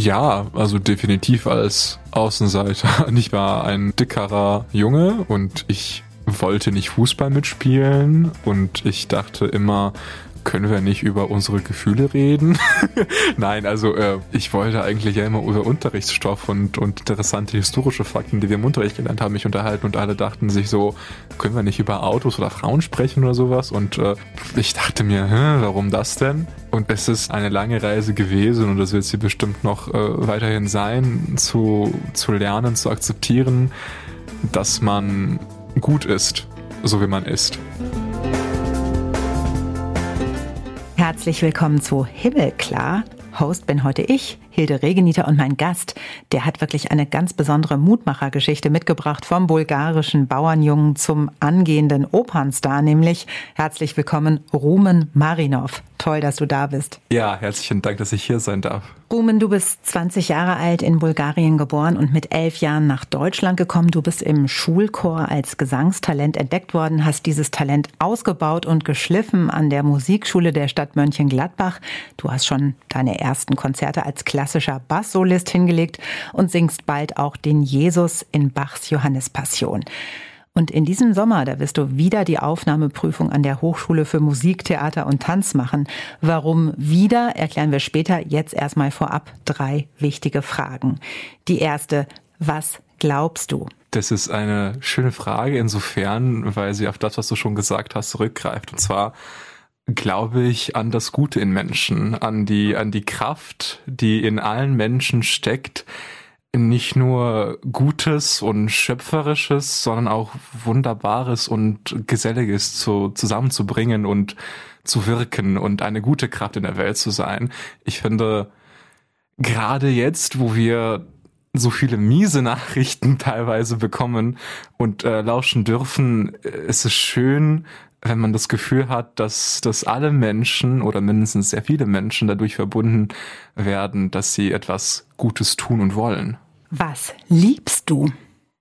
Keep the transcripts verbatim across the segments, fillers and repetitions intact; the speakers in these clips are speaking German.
Ja, also definitiv als Außenseiter. Ich war ein dickerer Junge und ich wollte nicht Fußball mitspielen und ich dachte immer, können wir nicht über unsere Gefühle reden? Nein, also äh, ich wollte eigentlich ja immer über Unterrichtsstoff und, und interessante historische Fakten, die wir im Unterricht gelernt haben, mich unterhalten und alle dachten sich so, können wir nicht über Autos oder Frauen sprechen oder sowas? Und äh, ich dachte mir, hä, warum das denn? Und es ist eine lange Reise gewesen und das wird sie bestimmt noch äh, weiterhin sein, zu, zu lernen, zu akzeptieren, dass man gut ist, so wie man ist. Herzlich willkommen zu Himmelklar. Host bin heute ich, Hilde Regeniter, und mein Gast, der hat wirklich eine ganz besondere Mutmachergeschichte mitgebracht, vom bulgarischen Bauernjungen zum angehenden Opernstar, nämlich herzlich willkommen Rumen Marinov. Toll, dass du da bist. Ja, herzlichen Dank, dass ich hier sein darf. Rumen, du bist zwanzig Jahre alt, in Bulgarien geboren und mit elf Jahren nach Deutschland gekommen. Du bist im Schulchor als Gesangstalent entdeckt worden, hast dieses Talent ausgebaut und geschliffen an der Musikschule der Stadt Mönchengladbach. Du hast schon deine ersten Konzerte als klassischer Basssolist hingelegt und singst bald auch den Jesus in Bachs Johannespassion. Und in diesem Sommer, da wirst du wieder die Aufnahmeprüfung an der Hochschule für Musik, Theater und Tanz machen. Warum wieder, erklären wir später. Jetzt erstmal vorab drei wichtige Fragen. Die erste: Was glaubst du? Das ist eine schöne Frage insofern, weil sie auf das, was du schon gesagt hast, zurückgreift. Und zwar glaube ich an das Gute in Menschen, an die, an die Kraft, die in allen Menschen steckt, nicht nur Gutes und Schöpferisches, sondern auch Wunderbares und Geselliges zu, zusammenzubringen und zu wirken und eine gute Kraft in der Welt zu sein. Ich finde, gerade jetzt, wo wir so viele miese Nachrichten teilweise bekommen und äh, lauschen dürfen, ist es schön, wenn man das Gefühl hat, dass, dass alle Menschen oder mindestens sehr viele Menschen dadurch verbunden werden, dass sie etwas Gutes tun und wollen. Was liebst du?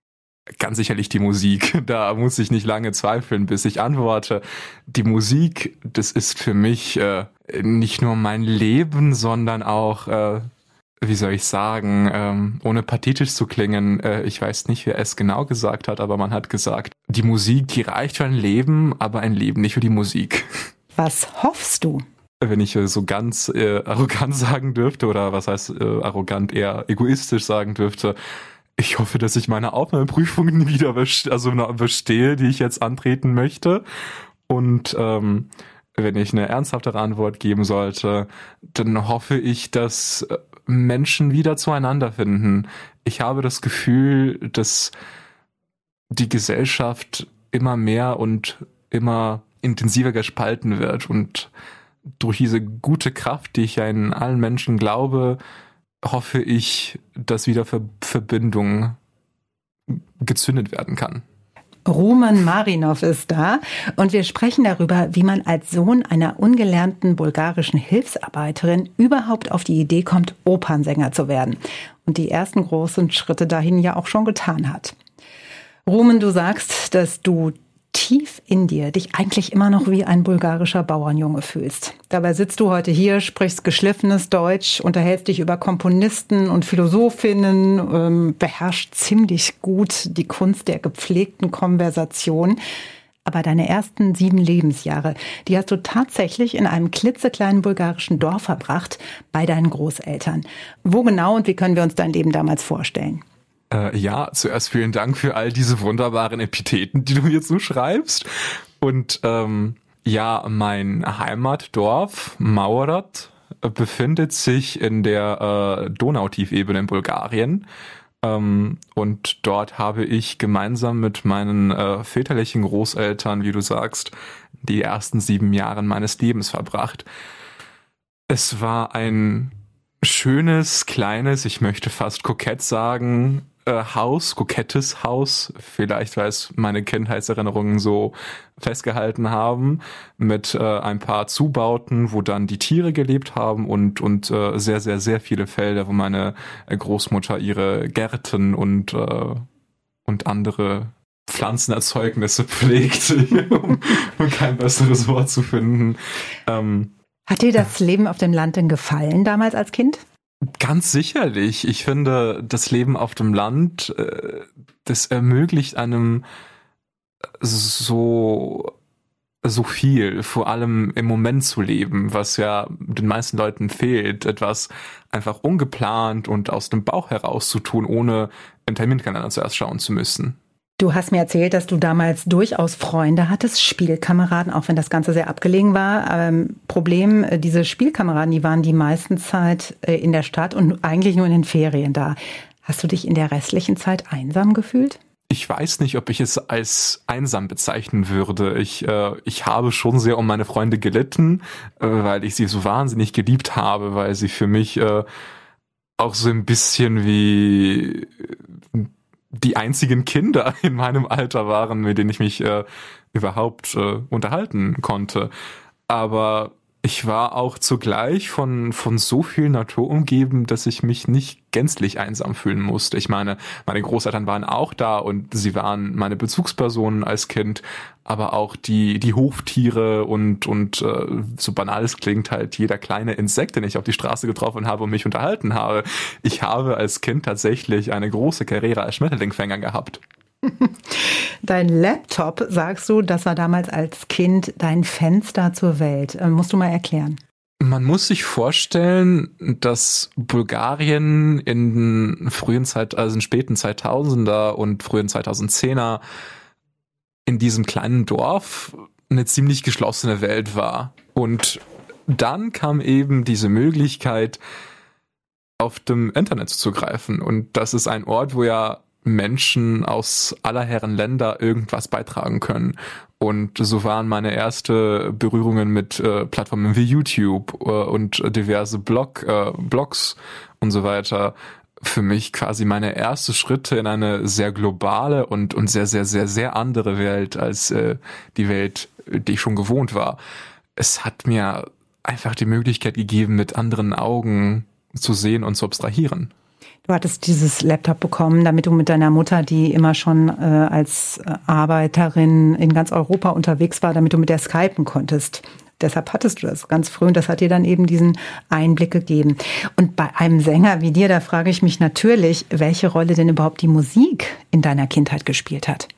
Ganz sicherlich die Musik. Da muss ich nicht lange zweifeln, bis ich antworte. Die Musik, das ist für mich äh, nicht nur mein Leben, sondern auch, äh, wie soll ich sagen, ähm, ohne pathetisch zu klingen, äh, ich weiß nicht, wer es genau gesagt hat, aber man hat gesagt, die Musik, die reicht für ein Leben, aber ein Leben nicht für die Musik. Was hoffst du? Wenn ich so ganz äh, arrogant sagen dürfte, oder was heißt äh, arrogant, eher egoistisch sagen dürfte, ich hoffe, dass ich meine Aufnahmeprüfungen wieder beste- also bestehe, die ich jetzt antreten möchte. Und ähm, wenn ich eine ernsthaftere Antwort geben sollte, dann hoffe ich, dass Menschen wieder zueinander finden. Ich habe das Gefühl, dass die Gesellschaft immer mehr und immer intensiver gespalten wird und durch diese gute Kraft, die ich ja in allen Menschen glaube, hoffe ich, dass wieder Ver- Verbindung gezündet werden kann. Rumen Marinov ist da und wir sprechen darüber, wie man als Sohn einer ungelernten bulgarischen Hilfsarbeiterin überhaupt auf die Idee kommt, Opernsänger zu werden und die ersten großen Schritte dahin ja auch schon getan hat. Rumen, du sagst, dass du tief in dir dich eigentlich immer noch wie ein bulgarischer Bauernjunge fühlst. Dabei sitzt du heute hier, sprichst geschliffenes Deutsch, unterhältst dich über Komponisten und Philosophinnen, ähm, beherrschst ziemlich gut die Kunst der gepflegten Konversation. Aber deine ersten sieben Lebensjahre, die hast du tatsächlich in einem klitzekleinen bulgarischen Dorf verbracht, bei deinen Großeltern. Wo genau und wie können wir uns dein Leben damals vorstellen? Äh, ja, zuerst vielen Dank für all diese wunderbaren Epitheten, die du mir zuschreibst. Und ähm, ja, mein Heimatdorf Maurat befindet sich in der äh, Donautiefebene in Bulgarien. Ähm, und dort habe ich gemeinsam mit meinen äh, väterlichen Großeltern, wie du sagst, die ersten sieben Jahre meines Lebens verbracht. Es war ein schönes, kleines, ich möchte fast kokett sagen, äh, Haus, kokettes Haus, vielleicht weil es meine Kindheitserinnerungen so festgehalten haben, mit äh, ein paar Zubauten, wo dann die Tiere gelebt haben und und äh, sehr, sehr, sehr viele Felder, wo meine Großmutter ihre Gärten und äh, und andere Pflanzenerzeugnisse pflegt, um, um kein besseres Wort zu finden. Ähm, Hat dir das Leben auf dem Land denn gefallen damals als Kind? Ganz sicherlich. Ich finde, das Leben auf dem Land, das ermöglicht einem so so viel, vor allem im Moment zu leben, was ja den meisten Leuten fehlt, etwas einfach ungeplant und aus dem Bauch heraus zu tun, ohne einen Terminkalender zuerst schauen zu müssen. Du hast mir erzählt, dass du damals durchaus Freunde hattest, Spielkameraden, auch wenn das Ganze sehr abgelegen war. Ähm, Problem, diese Spielkameraden, die waren die meiste Zeit in der Stadt und eigentlich nur in den Ferien da. Hast du dich in der restlichen Zeit einsam gefühlt? Ich weiß nicht, ob ich es als einsam bezeichnen würde. Ich, äh, ich habe schon sehr um meine Freunde gelitten, äh, weil ich sie so wahnsinnig geliebt habe, weil sie für mich äh, auch so ein bisschen wie die einzigen Kinder in meinem Alter waren, mit denen ich mich äh, überhaupt äh, unterhalten konnte. Aber ich war auch zugleich von, von so viel Natur umgeben, dass ich mich nicht gänzlich einsam fühlen musste. Ich meine, meine Großeltern waren auch da und sie waren meine Bezugspersonen als Kind, aber auch die, die Hoftiere und, und äh, so banal es klingt, halt jeder kleine Insekt, den ich auf die Straße getroffen habe und mich unterhalten habe. Ich habe als Kind tatsächlich eine große Karriere als Schmetterlingfänger gehabt. Dein Laptop, sagst du, das war damals als Kind dein Fenster zur Welt. Äh, musst du mal erklären. Man muss sich vorstellen, dass Bulgarien in den frühen Zeit, also in späten zweitausender und frühen zweitausendzehner in diesem kleinen Dorf eine ziemlich geschlossene Welt war. Und dann kam eben diese Möglichkeit, auf dem Internet zuzugreifen. Und das ist ein Ort, wo ja Menschen aus aller Herren Länder irgendwas beitragen können. Und so waren meine erste Berührungen mit äh, Plattformen wie YouTube äh, und diverse Blog, äh, Blogs und so weiter für mich quasi meine erste Schritte in eine sehr globale und, und sehr, sehr, sehr, sehr andere Welt als äh, die Welt, die ich schon gewohnt war. Es hat mir einfach die Möglichkeit gegeben, mit anderen Augen zu sehen und zu abstrahieren. Du hattest dieses Laptop bekommen, damit du mit deiner Mutter, die immer schon äh, als Arbeiterin in ganz Europa unterwegs war, damit du mit der skypen konntest. Deshalb hattest du das ganz früh und das hat dir dann eben diesen Einblick gegeben. Und bei einem Sänger wie dir, da frage ich mich natürlich, welche Rolle denn überhaupt die Musik in deiner Kindheit gespielt hat.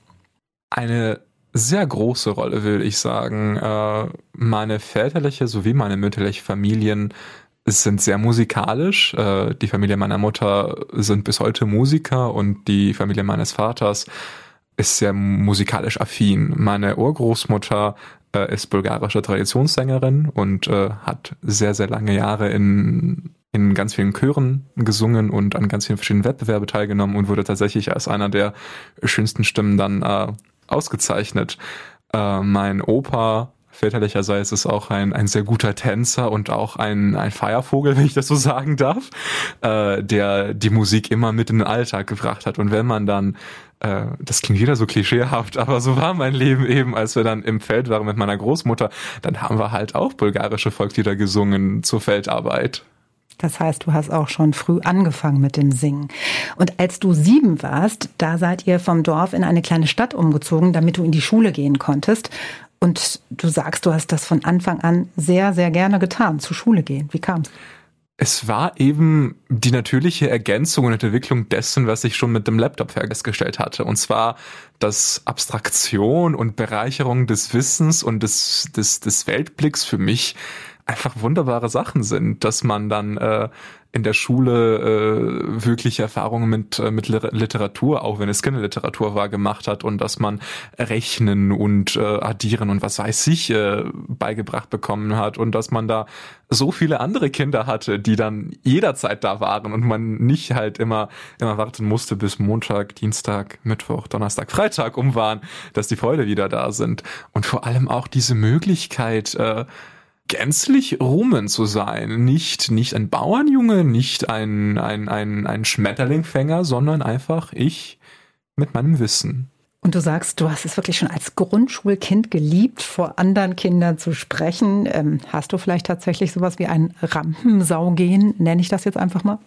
Eine sehr große Rolle, will ich sagen. Meine väterliche sowie meine mütterliche Familien sind sehr musikalisch. Die Familie meiner Mutter sind bis heute Musiker und die Familie meines Vaters ist sehr musikalisch affin. Meine Urgroßmutter ist bulgarische Traditionssängerin und hat sehr, sehr lange Jahre in, in ganz vielen Chören gesungen und an ganz vielen verschiedenen Wettbewerben teilgenommen und wurde tatsächlich als einer der schönsten Stimmen dann äh, ausgezeichnet. Äh, mein Opa väterlicherseits ist auch ein, ein sehr guter Tänzer und auch ein, ein Feiervogel, wenn ich das so sagen darf, äh, der die Musik immer mit in den Alltag gebracht hat. Und wenn man dann, äh, das klingt wieder so klischeehaft, aber so war mein Leben eben, als wir dann im Feld waren mit meiner Großmutter, dann haben wir halt auch bulgarische Volkslieder gesungen zur Feldarbeit. Das heißt, du hast auch schon früh angefangen mit dem Singen. Und als du sieben warst, da seid ihr vom Dorf in eine kleine Stadt umgezogen, damit du in die Schule gehen konntest. Und du sagst, du hast das von Anfang an sehr, sehr gerne getan, zur Schule gehen. Wie kam's? Es war eben die natürliche Ergänzung und Entwicklung dessen, was ich schon mit dem Laptop festgestellt hatte. Und zwar, dass Abstraktion und Bereicherung des Wissens und des, des, des Weltblicks für mich einfach wunderbare Sachen sind, dass man dann äh, in der Schule äh, wirklich Erfahrungen mit äh, mit Literatur, auch wenn es keine Literatur war, gemacht hat und dass man Rechnen und äh, Addieren und was weiß ich äh, beigebracht bekommen hat und dass man da so viele andere Kinder hatte, die dann jederzeit da waren und man nicht halt immer immer warten musste bis Montag, Dienstag, Mittwoch, Donnerstag, Freitag um waren, dass die Freude wieder da sind. Und vor allem auch diese Möglichkeit, äh, gänzlich Rumen zu sein. Nicht, nicht ein Bauernjunge, nicht ein, ein, ein, ein Schmetterlingfänger, sondern einfach ich mit meinem Wissen. Und du sagst, du hast es wirklich schon als Grundschulkind geliebt, vor anderen Kindern zu sprechen. Ähm, hast du vielleicht tatsächlich sowas wie ein Rampensaugen, nenne ich das jetzt einfach mal?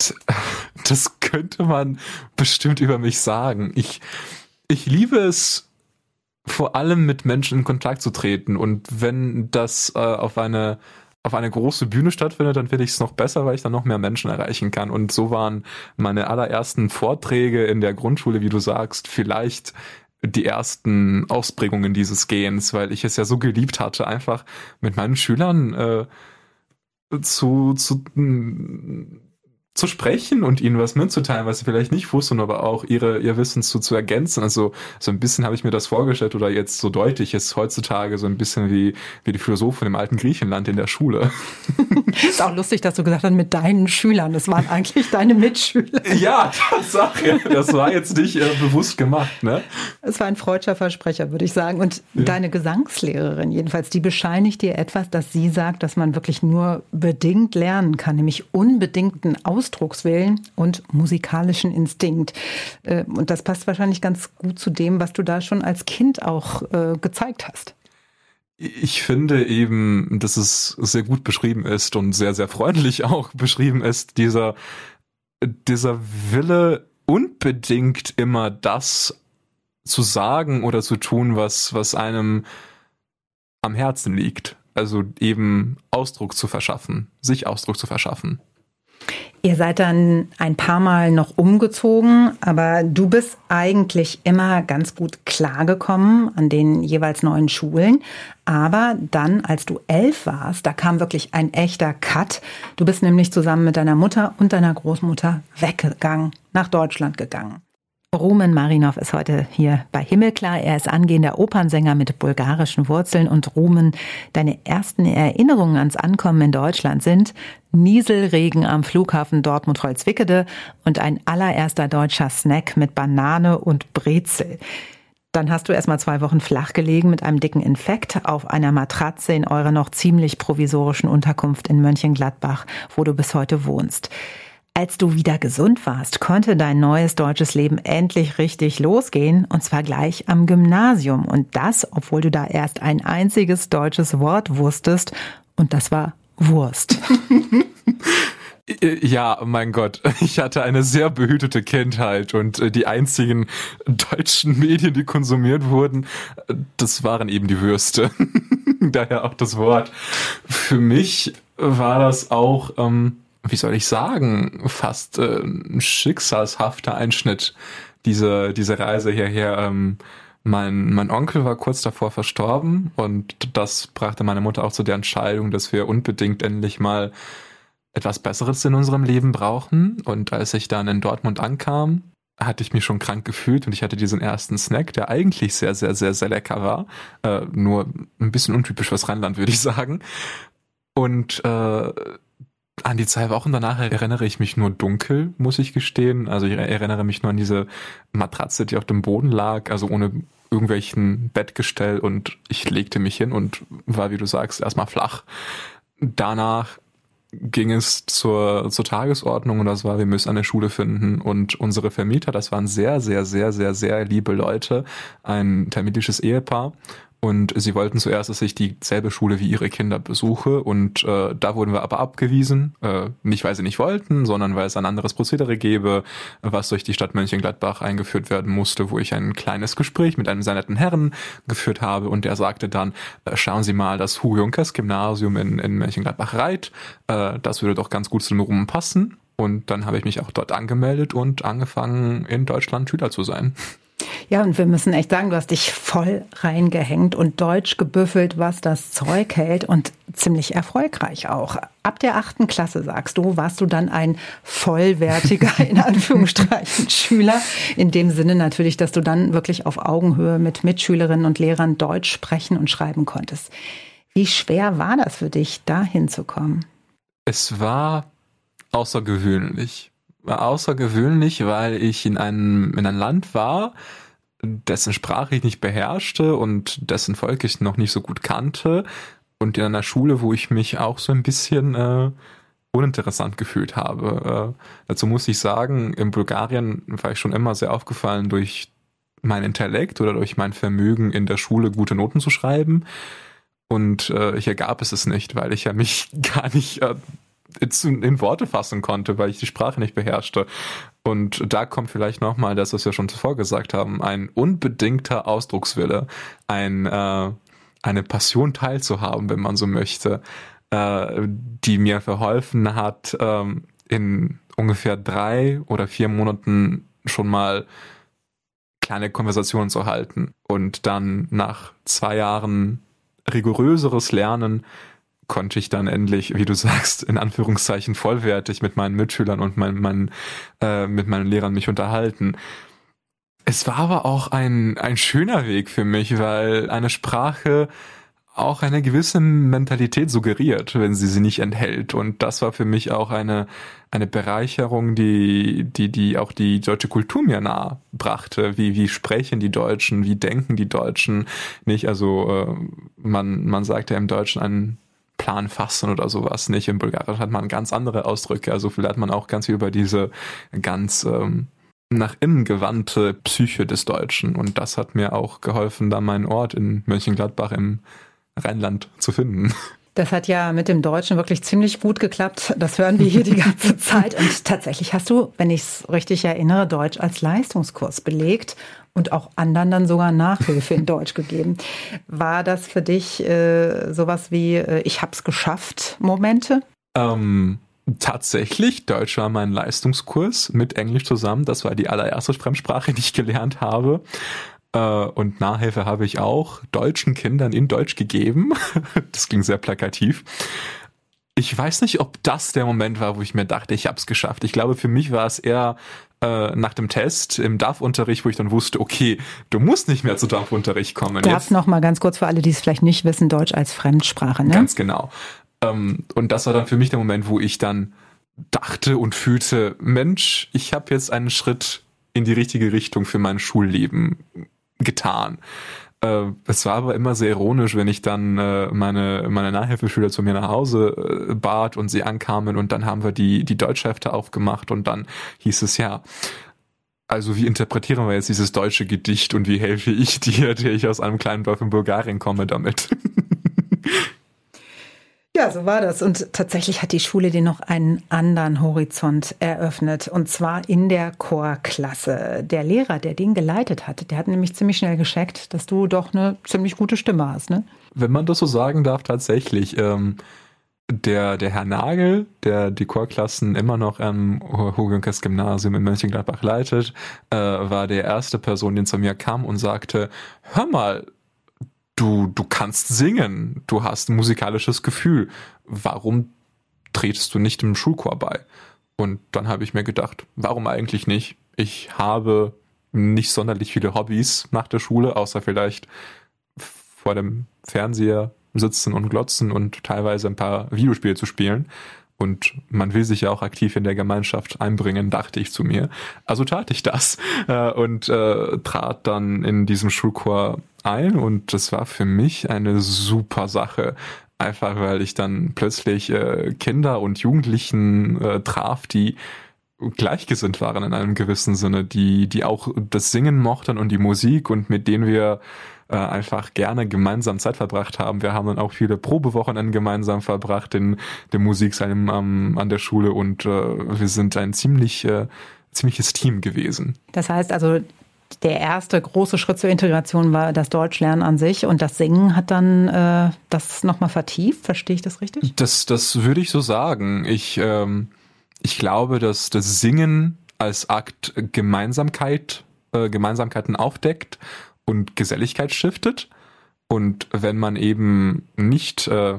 Das könnte man bestimmt über mich sagen. Ich, ich liebe es, vor allem mit Menschen in Kontakt zu treten und wenn das äh, auf eine auf eine große Bühne stattfindet, dann finde ich es noch besser, weil ich dann noch mehr Menschen erreichen kann. Und so waren meine allerersten Vorträge in der Grundschule, wie du sagst, vielleicht die ersten Ausprägungen dieses Gehens, weil ich es ja so geliebt hatte, einfach mit meinen Schülern äh, zu, zu, zu sprechen und ihnen was mitzuteilen, was sie vielleicht nicht wussten, aber auch ihre, ihr Wissen zu, zu ergänzen. Also so ein bisschen habe ich mir das vorgestellt oder jetzt so deutlich ist heutzutage so ein bisschen wie, wie die Philosophen im alten Griechenland in der Schule. Ist auch lustig, dass du gesagt hast, mit deinen Schülern. Das waren eigentlich deine Mitschüler. Ja, Tatsache. Das war jetzt nicht äh, bewusst gemacht, ne? Es war ein freudscher Versprecher, würde ich sagen. Und ja. Deine Gesangslehrerin jedenfalls, die bescheinigt dir etwas, dass sie sagt, dass man wirklich nur bedingt lernen kann, nämlich unbedingten Ausdruckswillen und musikalischen Instinkt. Und das passt wahrscheinlich ganz gut zu dem, was du da schon als Kind auch äh, gezeigt hast. Ich finde eben, dass es sehr gut beschrieben ist und sehr, sehr freundlich auch beschrieben ist, dieser, dieser Wille, unbedingt immer das zu sagen oder zu tun, was, was einem am Herzen liegt. Also eben Ausdruck zu verschaffen, sich Ausdruck zu verschaffen. Ihr seid dann ein paar Mal noch umgezogen, aber du bist eigentlich immer ganz gut klargekommen an den jeweils neuen Schulen. Aber dann, als du elf warst, da kam wirklich ein echter Cut. Du bist nämlich zusammen mit deiner Mutter und deiner Großmutter weggegangen, nach Deutschland gegangen. Rumen Marinov ist heute hier bei Himmelklar. Er ist angehender Opernsänger mit bulgarischen Wurzeln. Und Rumen, deine ersten Erinnerungen ans Ankommen in Deutschland sind Nieselregen am Flughafen Dortmund-Holzwickede und ein allererster deutscher Snack mit Banane und Brezel. Dann hast du erst mal zwei Wochen flach gelegen mit einem dicken Infekt auf einer Matratze in eurer noch ziemlich provisorischen Unterkunft in Mönchengladbach, wo du bis heute wohnst. Als du wieder gesund warst, konnte dein neues deutsches Leben endlich richtig losgehen, und zwar gleich am Gymnasium. Und das, obwohl du da erst ein einziges deutsches Wort wusstest, und das war Wurst. Ja, mein Gott, ich hatte eine sehr behütete Kindheit und die einzigen deutschen Medien, die konsumiert wurden, das waren eben die Würste. Daher auch das Wort. Für mich war das auch... Ähm, wie soll ich sagen, fast äh, ein schicksalshafter Einschnitt, diese diese Reise hierher. Ähm, mein mein Onkel war kurz davor verstorben und das brachte meine Mutter auch zu der Entscheidung, dass wir unbedingt endlich mal etwas Besseres in unserem Leben brauchen. Und als ich dann in Dortmund ankam, hatte ich mich schon krank gefühlt und ich hatte diesen ersten Snack, der eigentlich sehr, sehr, sehr, sehr lecker war. Äh, nur ein bisschen untypisch fürs Rheinland, würde ich sagen. Und äh, an die zwei Wochen danach erinnere ich mich nur dunkel, muss ich gestehen. Also ich erinnere mich nur an diese Matratze, die auf dem Boden lag, also ohne irgendwelchen Bettgestell, und ich legte mich hin und war, wie du sagst, erstmal flach. Danach ging es zur, zur Tagesordnung und das war, wir müssen eine Schule finden, und unsere Vermieter, das waren sehr, sehr, sehr, sehr, sehr liebe Leute, ein tamilisches Ehepaar. Und sie wollten zuerst, dass ich dieselbe Schule wie ihre Kinder besuche, und äh, da wurden wir aber abgewiesen. Äh, nicht, weil sie nicht wollten, sondern weil es ein anderes Prozedere gäbe, was durch die Stadt Mönchengladbach eingeführt werden musste, wo ich ein kleines Gespräch mit einem sehr netten Herrn geführt habe, und der sagte dann, äh, schauen Sie mal, das Hugo-Junkers-Gymnasium in, in Mönchengladbach-Reit, äh, das würde doch ganz gut zu dem Ruhm passen. Und dann habe ich mich auch dort angemeldet und angefangen, in Deutschland Schüler zu sein. Ja, und wir müssen echt sagen, du hast dich voll reingehängt und Deutsch gebüffelt, was das Zeug hält, und ziemlich erfolgreich auch. Ab der achten Klasse, sagst du, warst du dann ein vollwertiger, in Anführungsstrichen, Schüler. In dem Sinne natürlich, dass du dann wirklich auf Augenhöhe mit Mitschülerinnen und Lehrern Deutsch sprechen und schreiben konntest. Wie schwer war das für dich, da hinzukommen? Es war außergewöhnlich. War außergewöhnlich, weil ich in einem in einem Land war, dessen Sprache ich nicht beherrschte und dessen Volk ich noch nicht so gut kannte, und in einer Schule, wo ich mich auch so ein bisschen äh, uninteressant gefühlt habe. Äh, dazu muss ich sagen, in Bulgarien war ich schon immer sehr aufgefallen durch mein Intellekt oder durch mein Vermögen, in der Schule gute Noten zu schreiben, und äh, hier gab es es nicht, weil ich ja mich gar nicht äh, in Worte fassen konnte, weil ich die Sprache nicht beherrschte. Und da kommt vielleicht nochmal das, was wir schon zuvor gesagt haben, ein unbedingter Ausdruckswille, ein, äh, eine Passion teilzuhaben, wenn man so möchte. äh, die mir verholfen hat, ähm, in ungefähr drei oder vier Monaten schon mal kleine Konversationen zu halten. Und dann nach zwei Jahren rigoröseres Lernen konnte ich dann endlich, wie du sagst, in Anführungszeichen vollwertig mit meinen Mitschülern und mein, mein, äh, mit meinen Lehrern mich unterhalten. Es war aber auch ein, ein schöner Weg für mich, weil eine Sprache auch eine gewisse Mentalität suggeriert, wenn sie sie nicht enthält. Und das war für mich auch eine, eine Bereicherung, die, die, die auch die deutsche Kultur mir nahe brachte. Wie, wie sprechen die Deutschen? Wie denken die Deutschen? Nicht, also, äh, man, man sagt ja im Deutschen einen Plan fassen oder sowas nicht. Im Bulgarischen hat man ganz andere Ausdrücke. Also vielleicht hat man auch ganz viel über diese ganz, ähm, nach innen gewandte Psyche des Deutschen. Und das hat mir auch geholfen, da meinen Ort in Mönchengladbach im Rheinland zu finden. Das hat ja mit dem Deutschen wirklich ziemlich gut geklappt. Das hören wir hier die ganze Zeit. Und tatsächlich hast du, wenn ich es richtig erinnere, Deutsch als Leistungskurs belegt und auch anderen dann sogar Nachhilfe in Deutsch gegeben. War das für dich äh, sowas wie äh, ich hab's geschafft Momente? Ähm, tatsächlich, Deutsch war mein Leistungskurs mit Englisch zusammen. Das war die allererste Fremdsprache, die ich gelernt habe. Und Nachhilfe habe ich auch deutschen Kindern in Deutsch gegeben. Das klingt sehr plakativ. Ich weiß nicht, ob das der Moment war, wo ich mir dachte, ich habe es geschafft. Ich glaube, für mich war es eher äh, nach dem Test im D A F-Unterricht, wo ich dann wusste, okay, du musst nicht mehr zu D A F-Unterricht kommen. D A F noch mal ganz kurz für alle, die es vielleicht nicht wissen, Deutsch als Fremdsprache, ne? Ganz genau. Ähm, und das war dann für mich der Moment, wo ich dann dachte und fühlte, Mensch, ich habe jetzt einen Schritt in die richtige Richtung für mein Schulleben getan. Äh, es war aber immer sehr ironisch, wenn ich dann äh, meine meine Nachhilfeschüler zu mir nach Hause äh, bat und sie ankamen und dann haben wir die die Deutschhefte aufgemacht und dann hieß es ja, also wie interpretieren wir jetzt dieses deutsche Gedicht und wie helfe ich dir, der ich aus einem kleinen Dorf in Bulgarien komme, damit? Ja, so war das. Und tatsächlich hat die Schule dir noch einen anderen Horizont eröffnet. Und zwar in der Chorklasse. Der Lehrer, der den geleitet hat, der hat nämlich ziemlich schnell gescheckt, dass du doch eine ziemlich gute Stimme hast, ne? Wenn man das so sagen darf, tatsächlich. Ähm, der, der Herr Nagel, der die Chorklassen immer noch am Hugenkes Gymnasium in Mönchengladbach leitet, äh, war der erste Person, die zu mir kam und sagte, hör mal, Du, du kannst singen, du hast ein musikalisches Gefühl. Warum tretest du nicht im Schulchor bei? Und dann habe ich mir gedacht, warum eigentlich nicht? Ich habe nicht sonderlich viele Hobbys nach der Schule, außer vielleicht vor dem Fernseher sitzen und glotzen und teilweise ein paar Videospiele zu spielen. Und man will sich ja auch aktiv in der Gemeinschaft einbringen, dachte ich zu mir. Also tat ich das äh, und äh, trat dann in diesem Schulchor ein und das war für mich eine super Sache. Einfach weil ich dann plötzlich äh, Kinder und Jugendlichen äh, traf, die gleichgesinnt waren in einem gewissen Sinne, die die auch das Singen mochten und die Musik und mit denen wir äh, einfach gerne gemeinsam Zeit verbracht haben. Wir haben dann auch viele Probewochenenden gemeinsam verbracht in dem Musiksaal ähm, an der Schule und äh, wir sind ein ziemlich äh, ziemliches Team gewesen. Das heißt also, der erste große Schritt zur Integration war das Deutschlernen an sich und das Singen hat dann äh, das nochmal vertieft. Verstehe ich das richtig? Das, das würde ich so sagen. Ich, ähm, ich glaube, dass das Singen als Akt Gemeinsamkeit, äh, Gemeinsamkeiten aufdeckt und Geselligkeit stiftet. Und wenn man eben nicht, äh,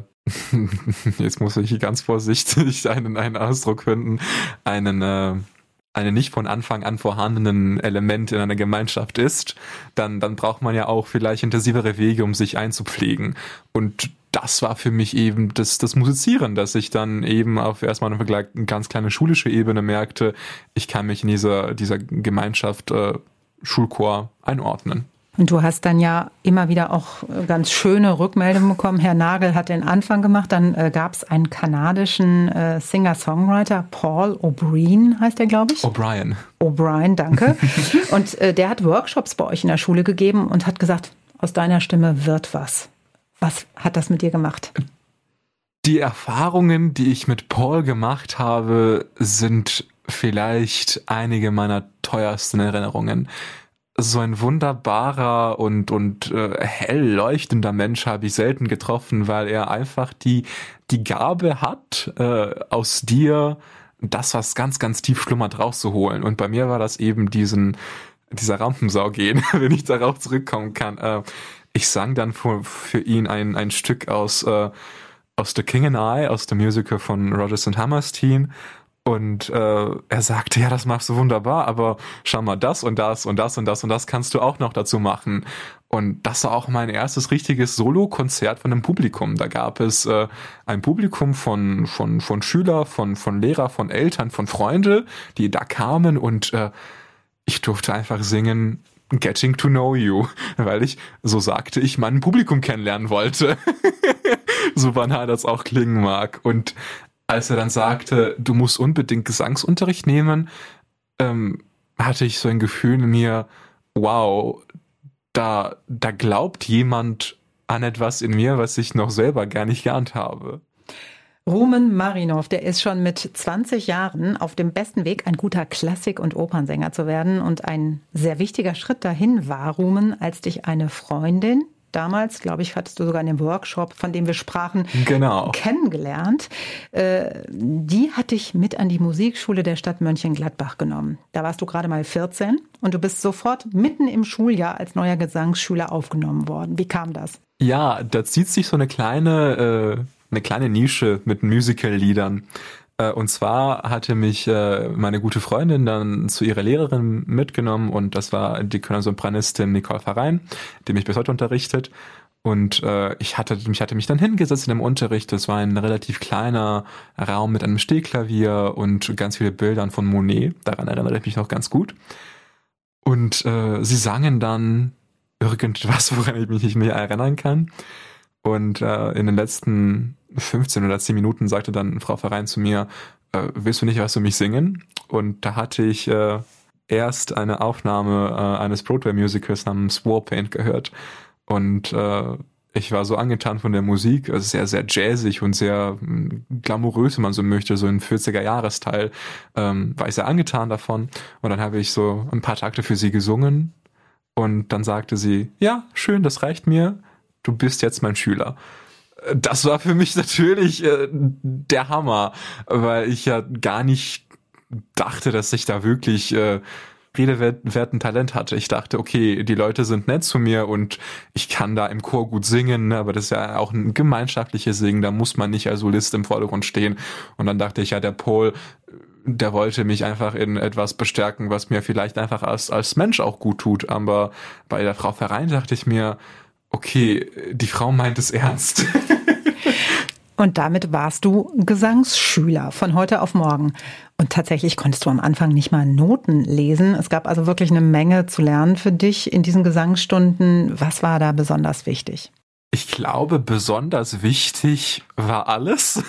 jetzt muss ich ganz vorsichtig einen, einen Ausdruck finden, einen, äh, einen nicht von Anfang an vorhandenen Element in einer Gemeinschaft ist, dann, dann braucht man ja auch vielleicht intensivere Wege, um sich einzupflegen. Und das war für mich eben das, das Musizieren, dass ich dann eben auf erstmal eine ganz kleine schulische Ebene merkte, ich kann mich in dieser, dieser Gemeinschaft äh, Schulchor einordnen. Und du hast dann ja immer wieder auch ganz schöne Rückmeldungen bekommen. Herr Nagel hat den Anfang gemacht, dann äh, gab es einen kanadischen äh, Singer-Songwriter, Paul O'Brien heißt der, glaube ich. O'Brien. O'Brien, danke. Und äh, der hat Workshops bei euch in der Schule gegeben und hat gesagt, aus deiner Stimme wird was. Was hat das mit dir gemacht? Die Erfahrungen, die ich mit Paul gemacht habe, sind vielleicht einige meiner teuersten Erinnerungen. so ein wunderbarer und und äh, hell leuchtender Mensch habe ich selten getroffen, weil er einfach die die Gabe hat, äh, aus dir das, was ganz, ganz tief schlummert, rauszuholen. Und bei mir war das eben diesen dieser Rampensau gehen, wenn ich darauf zurückkommen kann. Äh, ich sang dann für, für ihn ein ein Stück aus äh, aus The King and I, aus dem Musical von Rodgers and Hammerstein. Und äh, er sagte, ja, das machst du wunderbar, aber schau mal, das und das und das und das und das kannst du auch noch dazu machen. Und das war auch mein erstes richtiges Solo-Konzert von einem Publikum. Da gab es äh, ein Publikum von von von Schüler, von von Lehrer, von Eltern, von Freunde, die da kamen und äh, ich durfte einfach singen Getting to Know You, weil ich, so sagte ich, mein Publikum kennenlernen wollte. So banal das auch klingen mag. Und als er dann sagte, du musst unbedingt Gesangsunterricht nehmen, ähm, hatte ich so ein Gefühl in mir, wow, da, da glaubt jemand an etwas in mir, was ich noch selber gar nicht geahnt habe. Rumen Marinov, der ist schon mit zwanzig Jahren auf dem besten Weg, ein guter Klassik- und Opernsänger zu werden. Und ein sehr wichtiger Schritt dahin war, Rumen, als dich eine Freundin, damals, glaube ich, hattest du sogar in dem Workshop, von dem wir sprachen, genau. kennengelernt. Äh, die hat dich mit an die Musikschule der Stadt Mönchengladbach genommen. Da warst du gerade mal vierzehn und du bist sofort mitten im Schuljahr als neuer Gesangsschüler aufgenommen worden. Wie kam das? Ja, da zieht sich so eine kleine, äh, eine kleine Nische mit Musical-Liedern. Und zwar hatte mich äh, meine gute Freundin dann zu ihrer Lehrerin mitgenommen und das war die Sopranistin Nicole Verein, die mich bis heute unterrichtet. Und äh, ich hatte mich hatte mich dann hingesetzt in dem Unterricht. Das war ein relativ kleiner Raum mit einem Stehklavier und ganz viele Bildern von Monet. Daran erinnere ich mich noch ganz gut. Und äh, sie sangen dann irgendwas, woran ich mich nicht mehr erinnern kann. Und äh, in den letzten fünfzehn oder zehn Minuten sagte dann Frau Verein zu mir, äh, willst du nicht was für mich singen? Und da hatte ich äh, erst eine Aufnahme äh, eines Broadway-Musicals namens Warpaint gehört. Und äh, ich war so angetan von der Musik, also sehr, sehr jazzig und sehr glamourös, wenn man so möchte, so ein vierziger-Jahresteil, ähm, war ich sehr angetan davon. Und dann habe ich so ein paar Takte für sie gesungen. Und dann sagte sie, ja, schön, das reicht mir. Du bist jetzt mein Schüler. Das war für mich natürlich äh, der Hammer, weil ich ja gar nicht dachte, dass ich da wirklich äh, redewerten Talent hatte. Ich dachte, okay, die Leute sind nett zu mir und ich kann da im Chor gut singen, ne, aber das ist ja auch ein gemeinschaftliches Singen, da muss man nicht als Solist im Vordergrund stehen. Und dann dachte ich, ja, der Paul, der wollte mich einfach in etwas bestärken, was mir vielleicht einfach als, als Mensch auch gut tut. Aber bei der Frau Verein dachte ich mir, okay, die Frau meint es ernst. Und damit warst du Gesangsschüler von heute auf morgen. Und tatsächlich konntest du am Anfang nicht mal Noten lesen. Es gab also wirklich eine Menge zu lernen für dich in diesen Gesangsstunden. Was war da besonders wichtig? Ich glaube, besonders wichtig war alles.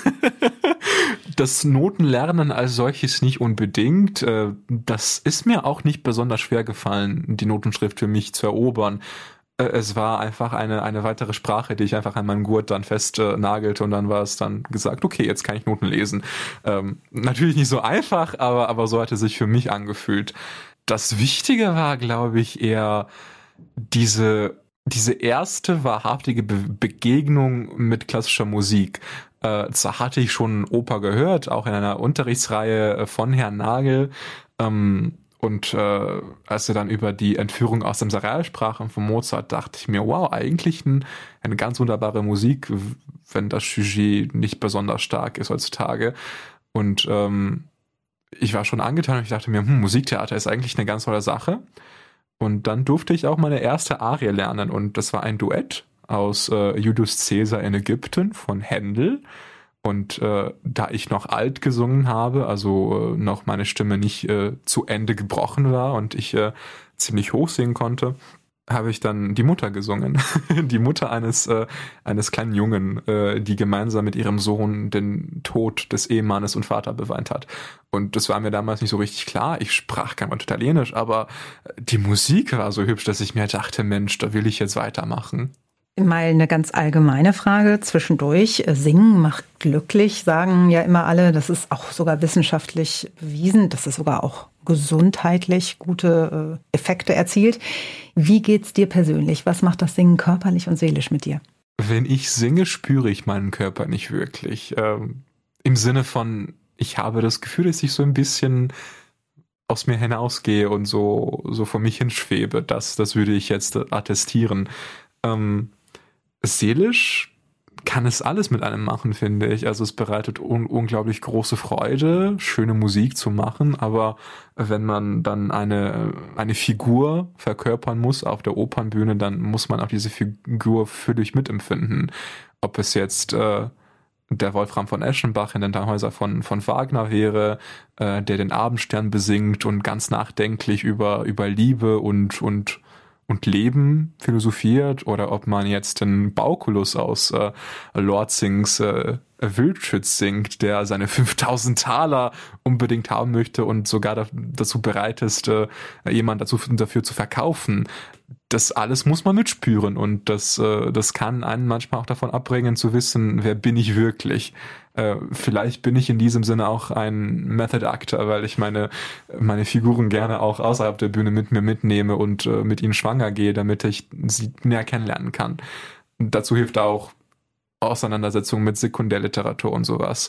Das Notenlernen als solches nicht unbedingt. Das ist mir auch nicht besonders schwer gefallen, die Notenschrift für mich zu erobern. Es war einfach eine eine weitere Sprache, die ich einfach an meinen Gurt dann fest äh, nagelte und dann war es dann gesagt, okay, jetzt kann ich Noten lesen. Ähm, natürlich nicht so einfach, aber aber so hat es sich für mich angefühlt. Das Wichtige war, glaube ich, eher diese diese erste wahrhaftige Be- Begegnung mit klassischer Musik. Äh, zwar hatte ich schon Oper gehört, auch in einer Unterrichtsreihe von Herrn Nagel. Ähm, Und äh, als er dann über die Entführung aus dem Serail sprach von Mozart, dachte ich mir, wow, eigentlich ein, eine ganz wunderbare Musik, wenn das Sujet nicht besonders stark ist heutzutage. Und ähm, ich war schon angetan und ich dachte mir, hm, Musiktheater ist eigentlich eine ganz tolle Sache. Und dann durfte ich auch meine erste Arie lernen und das war ein Duett aus äh, Julius Caesar in Ägypten von Händel. Und äh, da ich noch alt gesungen habe, also äh, noch meine Stimme nicht äh, zu Ende gebrochen war und ich äh, ziemlich hoch singen konnte, habe ich dann die Mutter gesungen. Die Mutter eines äh, eines kleinen Jungen, äh, die gemeinsam mit ihrem Sohn den Tod des Ehemannes und Vater beweint hat. Und das war mir damals nicht so richtig klar. Ich sprach kein Wort Italienisch, aber die Musik war so hübsch, dass ich mir dachte, Mensch, da will ich jetzt weitermachen. Mal eine ganz allgemeine Frage zwischendurch. Singen macht glücklich, sagen ja immer alle. Das ist auch sogar wissenschaftlich bewiesen, dass es sogar auch gesundheitlich gute Effekte erzielt. Wie geht's dir persönlich? Was macht das Singen körperlich und seelisch mit dir? Wenn ich singe, spüre ich meinen Körper nicht wirklich. Ähm, im Sinne von, ich habe das Gefühl, dass ich so ein bisschen aus mir hinausgehe und so, so vor mich hinschwebe. Das, das würde ich jetzt attestieren. Ähm, Seelisch kann es alles mit einem machen, finde ich. Also es bereitet un- unglaublich große Freude, schöne Musik zu machen, aber wenn man dann eine, eine Figur verkörpern muss auf der Opernbühne, dann muss man auch diese Figur völlig mitempfinden. Ob es jetzt äh, der Wolfram von Eschenbach in den Tannhäuser von, von Wagner wäre, äh, der den Abendstern besingt und ganz nachdenklich über, über Liebe und, und und Leben philosophiert, oder ob man jetzt den Bauculus aus äh, Lortzings äh, Wildschütz singt, der seine fünftausend Taler unbedingt haben möchte und sogar da, dazu bereit ist, äh, jemand dazu, dafür zu verkaufen. Das alles muss man mitspüren und das, äh, das kann einen manchmal auch davon abbringen, zu wissen, wer bin ich wirklich. Äh, vielleicht bin ich in diesem Sinne auch ein Method Actor, weil ich meine, meine Figuren gerne auch außerhalb der Bühne mit mir mitnehme und äh, mit ihnen schwanger gehe, damit ich sie näher kennenlernen kann. Und dazu hilft auch Auseinandersetzung mit Sekundärliteratur und sowas.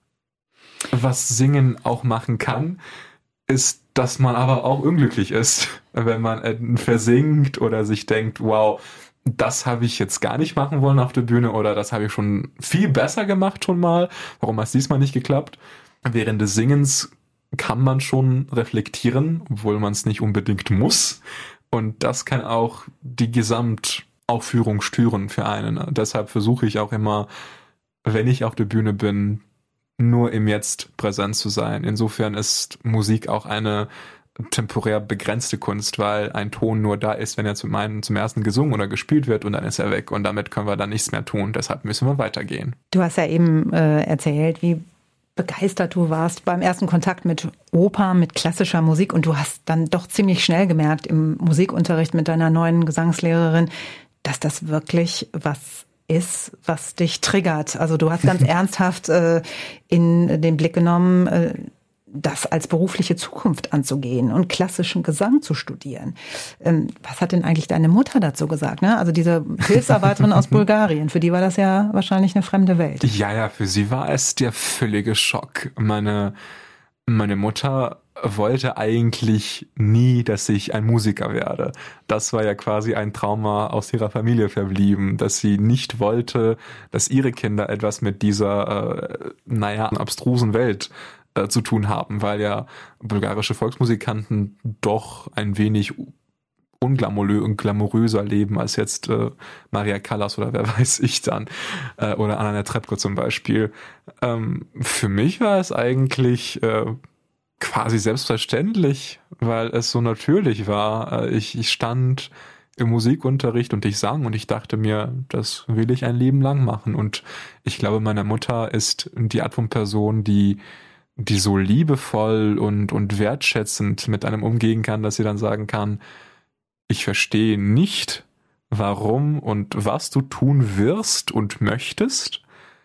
Was Singen auch machen kann, ist, dass man aber auch unglücklich ist, wenn man äh, versingt oder sich denkt, wow, das habe ich jetzt gar nicht machen wollen auf der Bühne oder das habe ich schon viel besser gemacht schon mal. Warum hat es diesmal nicht geklappt? Während des Singens kann man schon reflektieren, obwohl man es nicht unbedingt muss. Und das kann auch die Gesamtaufführung stören für einen. Deshalb versuche ich auch immer, wenn ich auf der Bühne bin, nur im Jetzt präsent zu sein. Insofern ist Musik auch eine temporär begrenzte Kunst, weil ein Ton nur da ist, wenn er zum einen zum ersten gesungen oder gespielt wird und dann ist er weg und damit können wir dann nichts mehr tun. Deshalb müssen wir weitergehen. Du hast ja eben äh, erzählt, wie begeistert du warst beim ersten Kontakt mit Oper, mit klassischer Musik und du hast dann doch ziemlich schnell gemerkt im Musikunterricht mit deiner neuen Gesangslehrerin, dass das wirklich was ist, was dich triggert. Also du hast ganz ernsthaft äh, in den Blick genommen, äh, das als berufliche Zukunft anzugehen und klassischen Gesang zu studieren. Ähm, was hat denn eigentlich deine Mutter dazu gesagt? Ne? Also diese Hilfsarbeiterin aus Bulgarien, für die war das ja wahrscheinlich eine fremde Welt. Ja, ja, für sie war es der völlige Schock. Meine, meine Mutter wollte eigentlich nie, dass ich ein Musiker werde. Das war ja quasi ein Trauma aus ihrer Familie verblieben, dass sie nicht wollte, dass ihre Kinder etwas mit dieser, äh, naja, abstrusen Welt äh, zu tun haben, weil ja bulgarische Volksmusikanten doch ein wenig unglamouröser und glamouröser leben als jetzt äh, Maria Callas oder wer weiß ich dann, äh, oder Anna Netrebko zum Beispiel. Ähm, für mich war es eigentlich äh, quasi selbstverständlich, weil es so natürlich war. Ich, ich stand im Musikunterricht und ich sang und ich dachte mir, das will ich ein Leben lang machen. Und ich glaube, meine Mutter ist die Art von Person, die, die so liebevoll und, und wertschätzend mit einem umgehen kann, dass sie dann sagen kann, ich verstehe nicht, warum und was du tun wirst und möchtest,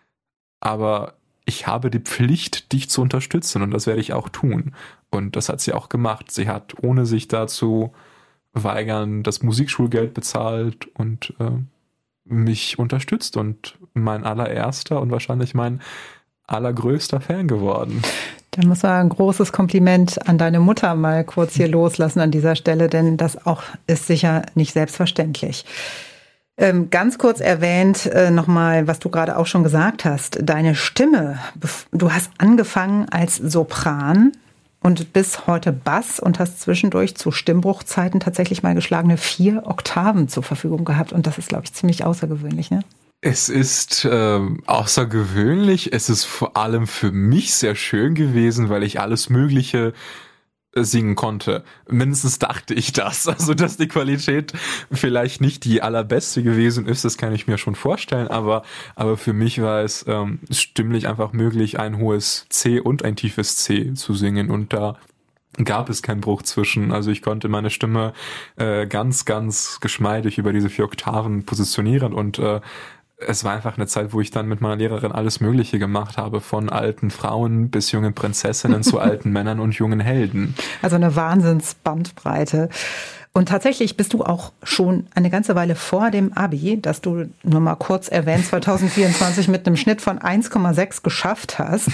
aber ich habe die Pflicht, dich zu unterstützen und das werde ich auch tun. Und das hat sie auch gemacht. Sie hat, ohne sich dazu weigern, das Musikschulgeld bezahlt und äh, mich unterstützt und mein allererster und wahrscheinlich mein allergrößter Fan geworden. Da muss man ein großes Kompliment an deine Mutter mal kurz hier loslassen an dieser Stelle, denn das auch ist sicher nicht selbstverständlich. Ähm, ganz kurz erwähnt äh, nochmal, was du gerade auch schon gesagt hast. Deine Stimme, du hast angefangen als Sopran und bis heute Bass und hast zwischendurch zu Stimmbruchzeiten tatsächlich mal geschlagene vier Oktaven zur Verfügung gehabt. Und das ist, glaube ich, ziemlich außergewöhnlich, ne? Es ist äh, außergewöhnlich. Es ist vor allem für mich sehr schön gewesen, weil ich alles Mögliche singen konnte. Mindestens dachte ich das. Also, dass die Qualität vielleicht nicht die allerbeste gewesen ist, das kann ich mir schon vorstellen, aber, aber für mich war es ähm, stimmlich einfach möglich, ein hohes C und ein tiefes C zu singen und da gab es keinen Bruch zwischen. Also ich konnte meine Stimme äh, ganz, ganz geschmeidig über diese vier Oktaven positionieren und äh, es war einfach eine Zeit, wo ich dann mit meiner Lehrerin alles Mögliche gemacht habe, von alten Frauen bis jungen Prinzessinnen zu alten Männern und jungen Helden. Also eine Wahnsinnsbandbreite. Und tatsächlich bist du auch schon eine ganze Weile vor dem Abi, das du nur mal kurz erwähnt, zwanzig vierundzwanzig mit einem Schnitt von eins Komma sechs geschafft hast.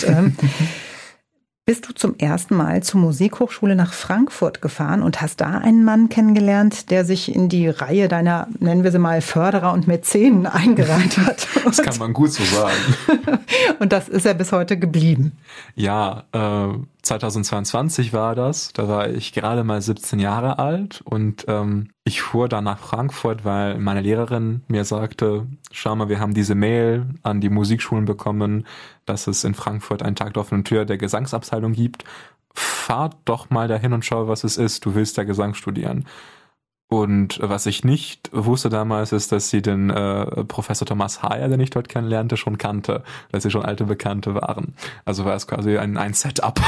Bist du zum ersten Mal zur Musikhochschule nach Frankfurt gefahren und hast da einen Mann kennengelernt, der sich in die Reihe deiner, nennen wir sie mal, Förderer und Mäzenen eingereiht hat. Das kann man gut so sagen. Und das ist er bis heute geblieben. Ja, äh, zweitausendzweiundzwanzig war das. Da war ich gerade mal siebzehn Jahre alt und ähm, ich fuhr dann nach Frankfurt, weil meine Lehrerin mir sagte, schau mal, wir haben diese Mail an die Musikschulen bekommen, dass es in Frankfurt einen Tag der offenen Tür der Gesangsabteilung gibt. Fahr doch mal dahin und schau, was es ist. Du willst ja Gesang studieren. Und was ich nicht wusste damals, ist, dass sie den äh, Professor Thomas Hayer, den ich dort kennenlernte, schon kannte, dass sie schon alte Bekannte waren. Also war es quasi ein, ein Setup.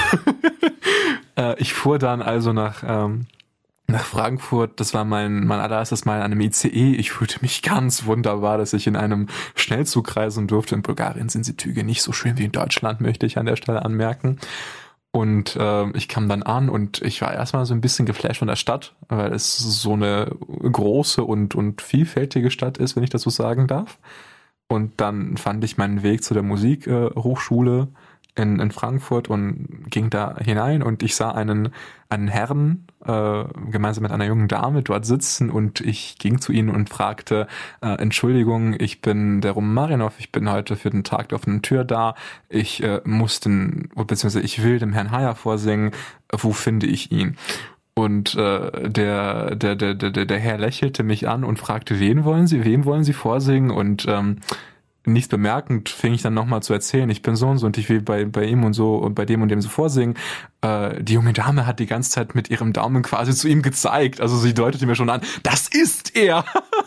äh, ich fuhr dann also nach ähm, nach Frankfurt. Das war mein mein allererstes Mal in einem I C E. Ich fühlte mich ganz wunderbar, dass ich in einem Schnellzug reisen durfte. In Bulgarien sind die Züge nicht so schön wie in Deutschland, möchte ich an der Stelle anmerken. Und äh, ich kam dann an und ich war erstmal so ein bisschen geflasht von der Stadt, weil es so eine große und und vielfältige Stadt ist, wenn ich das so sagen darf. Und dann fand ich meinen Weg zu der Musikhochschule äh, in, in Frankfurt und ging da hinein und ich sah einen, einen Herrn äh, gemeinsam mit einer jungen Dame dort sitzen und ich ging zu ihnen und fragte, äh, Entschuldigung, ich bin der Roman Marinov, ich bin heute für den Tag der offenen Tür da, ich äh, muss den, beziehungsweise ich will dem Herrn Hayer vorsingen, wo finde ich ihn? Und äh, der, der, der, der, der Herr lächelte mich an und fragte, wen wollen Sie, wem wollen Sie vorsingen? Und ähm, nichts bemerkend fing ich dann nochmal zu erzählen, ich bin so und so und ich will bei, bei ihm und so und bei dem und dem so vorsingen. Äh, die junge Dame hat die ganze Zeit mit ihrem Daumen quasi zu ihm gezeigt. Also sie deutete mir schon an, das ist er!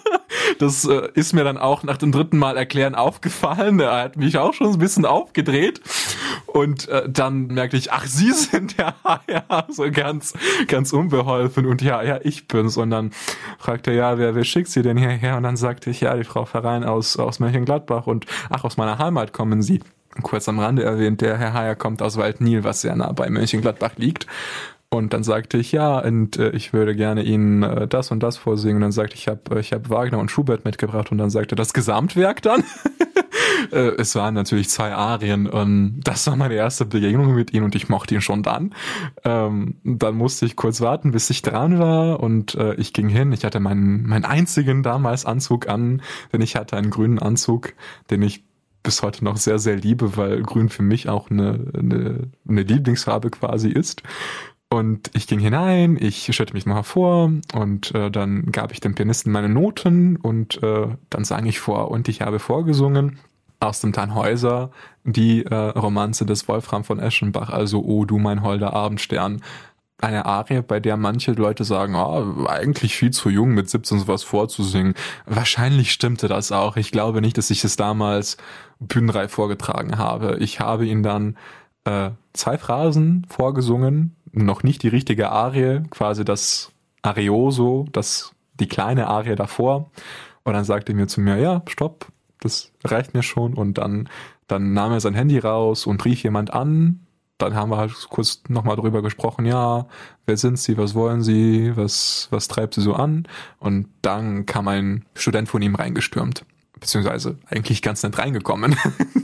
Das äh, ist mir dann auch nach dem dritten Mal erklären aufgefallen. Er hat mich auch schon ein bisschen aufgedreht. Und äh, dann merkte ich, ach, Sie sind der Hayer. So ganz, ganz unbeholfen. Und ja, ja, ich bin's. Und dann fragte er, ja, wer, wer schickt Sie denn hierher? Und dann sagte ich, ja, die Frau Verein aus, aus Mönchengladbach. Und ach, aus meiner Heimat kommen Sie. Kurz am Rande erwähnt, der Herr Hayer kommt aus Waldnil, was sehr nah bei Mönchengladbach liegt. Und dann sagte ich, ja, und äh, ich würde gerne Ihnen äh, das und das vorsingen. Und dann sagte ich, ich habe ich hab Wagner und Schubert mitgebracht. Und dann sagte das Gesamtwerk dann. äh, es waren natürlich zwei Arien. Und das war meine erste Begegnung mit ihm und ich mochte ihn schon dann. Ähm, dann musste ich kurz warten, bis ich dran war. Und äh, ich ging hin. Ich hatte meinen, meinen einzigen damals Anzug an, denn ich hatte einen grünen Anzug, den ich bis heute noch sehr, sehr liebe, weil grün für mich auch eine, eine, eine Lieblingsfarbe quasi ist. Und ich ging hinein, ich stellte mich mal vor und äh, dann gab ich dem Pianisten meine Noten und äh, dann sang ich vor und ich habe vorgesungen aus dem Tannhäuser die äh, Romanze des Wolfram von Eschenbach, also O du mein holder Abendstern. Eine Arie, bei der manche Leute sagen, oh, eigentlich viel zu jung mit siebzehn sowas vorzusingen. Wahrscheinlich stimmte das auch. Ich glaube nicht, dass ich es damals bühnenreif vorgetragen habe. Ich habe ihn dann äh, zwei Phrasen vorgesungen, noch nicht die richtige Arie, quasi das Arioso, das die kleine Arie davor. Und dann sagte er mir zu mir, ja, stopp, das reicht mir schon. Und dann, dann nahm er sein Handy raus und rief jemand an. Dann haben wir halt kurz nochmal drüber gesprochen, ja, wer sind Sie, was wollen Sie, was, was treibt Sie so an? Und dann kam ein Student von ihm reingestürmt, beziehungsweise eigentlich ganz nett reingekommen.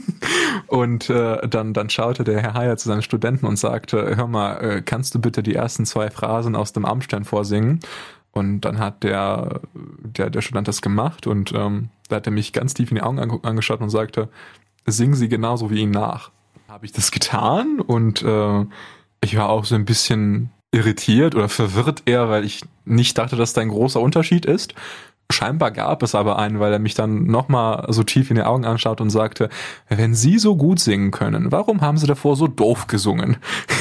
Und äh, dann, dann schaute der Herr Hayer zu seinen Studenten und sagte, hör mal, äh, kannst du bitte die ersten zwei Phrasen aus dem Abendstern vorsingen? Und dann hat der, der, der Student das gemacht und ähm, da hat er mich ganz tief in die Augen angeschaut und sagte, singen Sie genauso wie ihn nach. Habe ich das getan und äh, ich war auch so ein bisschen irritiert oder verwirrt eher, weil ich nicht dachte, dass da ein großer Unterschied ist. Scheinbar gab es aber einen, weil er mich dann nochmal so tief in die Augen anschaut und sagte, wenn Sie so gut singen können, warum haben Sie davor so doof gesungen?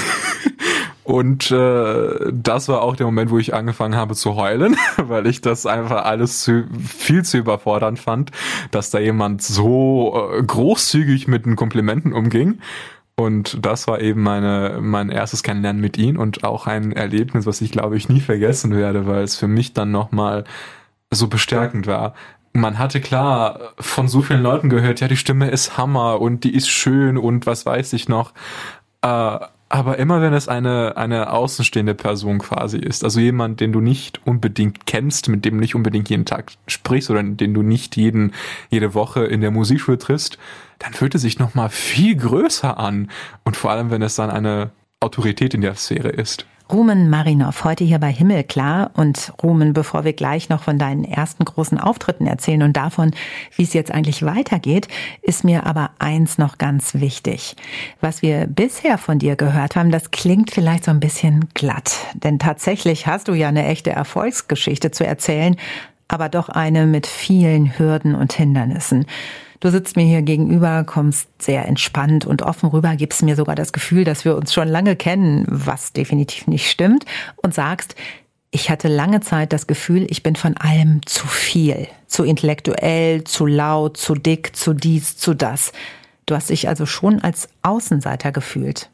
Und äh, das war auch der Moment, wo ich angefangen habe zu heulen, weil ich das einfach alles zu, viel zu überfordernd fand, dass da jemand so äh, großzügig mit den Komplimenten umging. Und das war eben meine, mein erstes Kennenlernen mit ihm und auch ein Erlebnis, was ich glaube ich nie vergessen werde, weil es für mich dann nochmal so bestärkend war. Man hatte klar von so vielen Leuten gehört, ja, die Stimme ist Hammer und die ist schön und was weiß ich noch. Äh, aber immer wenn es eine, eine außenstehende Person quasi ist, also jemand, den du nicht unbedingt kennst, mit dem du nicht unbedingt jeden Tag sprichst oder den du nicht jeden, jede Woche in der Musikschule triffst, dann fühlt es sich nochmal viel größer an. Und vor allem, wenn es dann eine Autorität in der Sphäre ist. Rumen Marinov, heute hier bei Himmelklar. Und Rumen, bevor wir gleich noch von deinen ersten großen Auftritten erzählen und davon, wie es jetzt eigentlich weitergeht, ist mir aber eins noch ganz wichtig. Was wir bisher von dir gehört haben, das klingt vielleicht so ein bisschen glatt. Denn tatsächlich hast du ja eine echte Erfolgsgeschichte zu erzählen, aber doch eine mit vielen Hürden und Hindernissen. Du sitzt mir hier gegenüber, kommst sehr entspannt und offen rüber, gibst mir sogar das Gefühl, dass wir uns schon lange kennen, was definitiv nicht stimmt, und sagst, ich hatte lange Zeit das Gefühl, ich bin von allem zu viel, zu intellektuell, zu laut, zu dick, zu dies, zu das. Du hast dich also schon als Außenseiter gefühlt.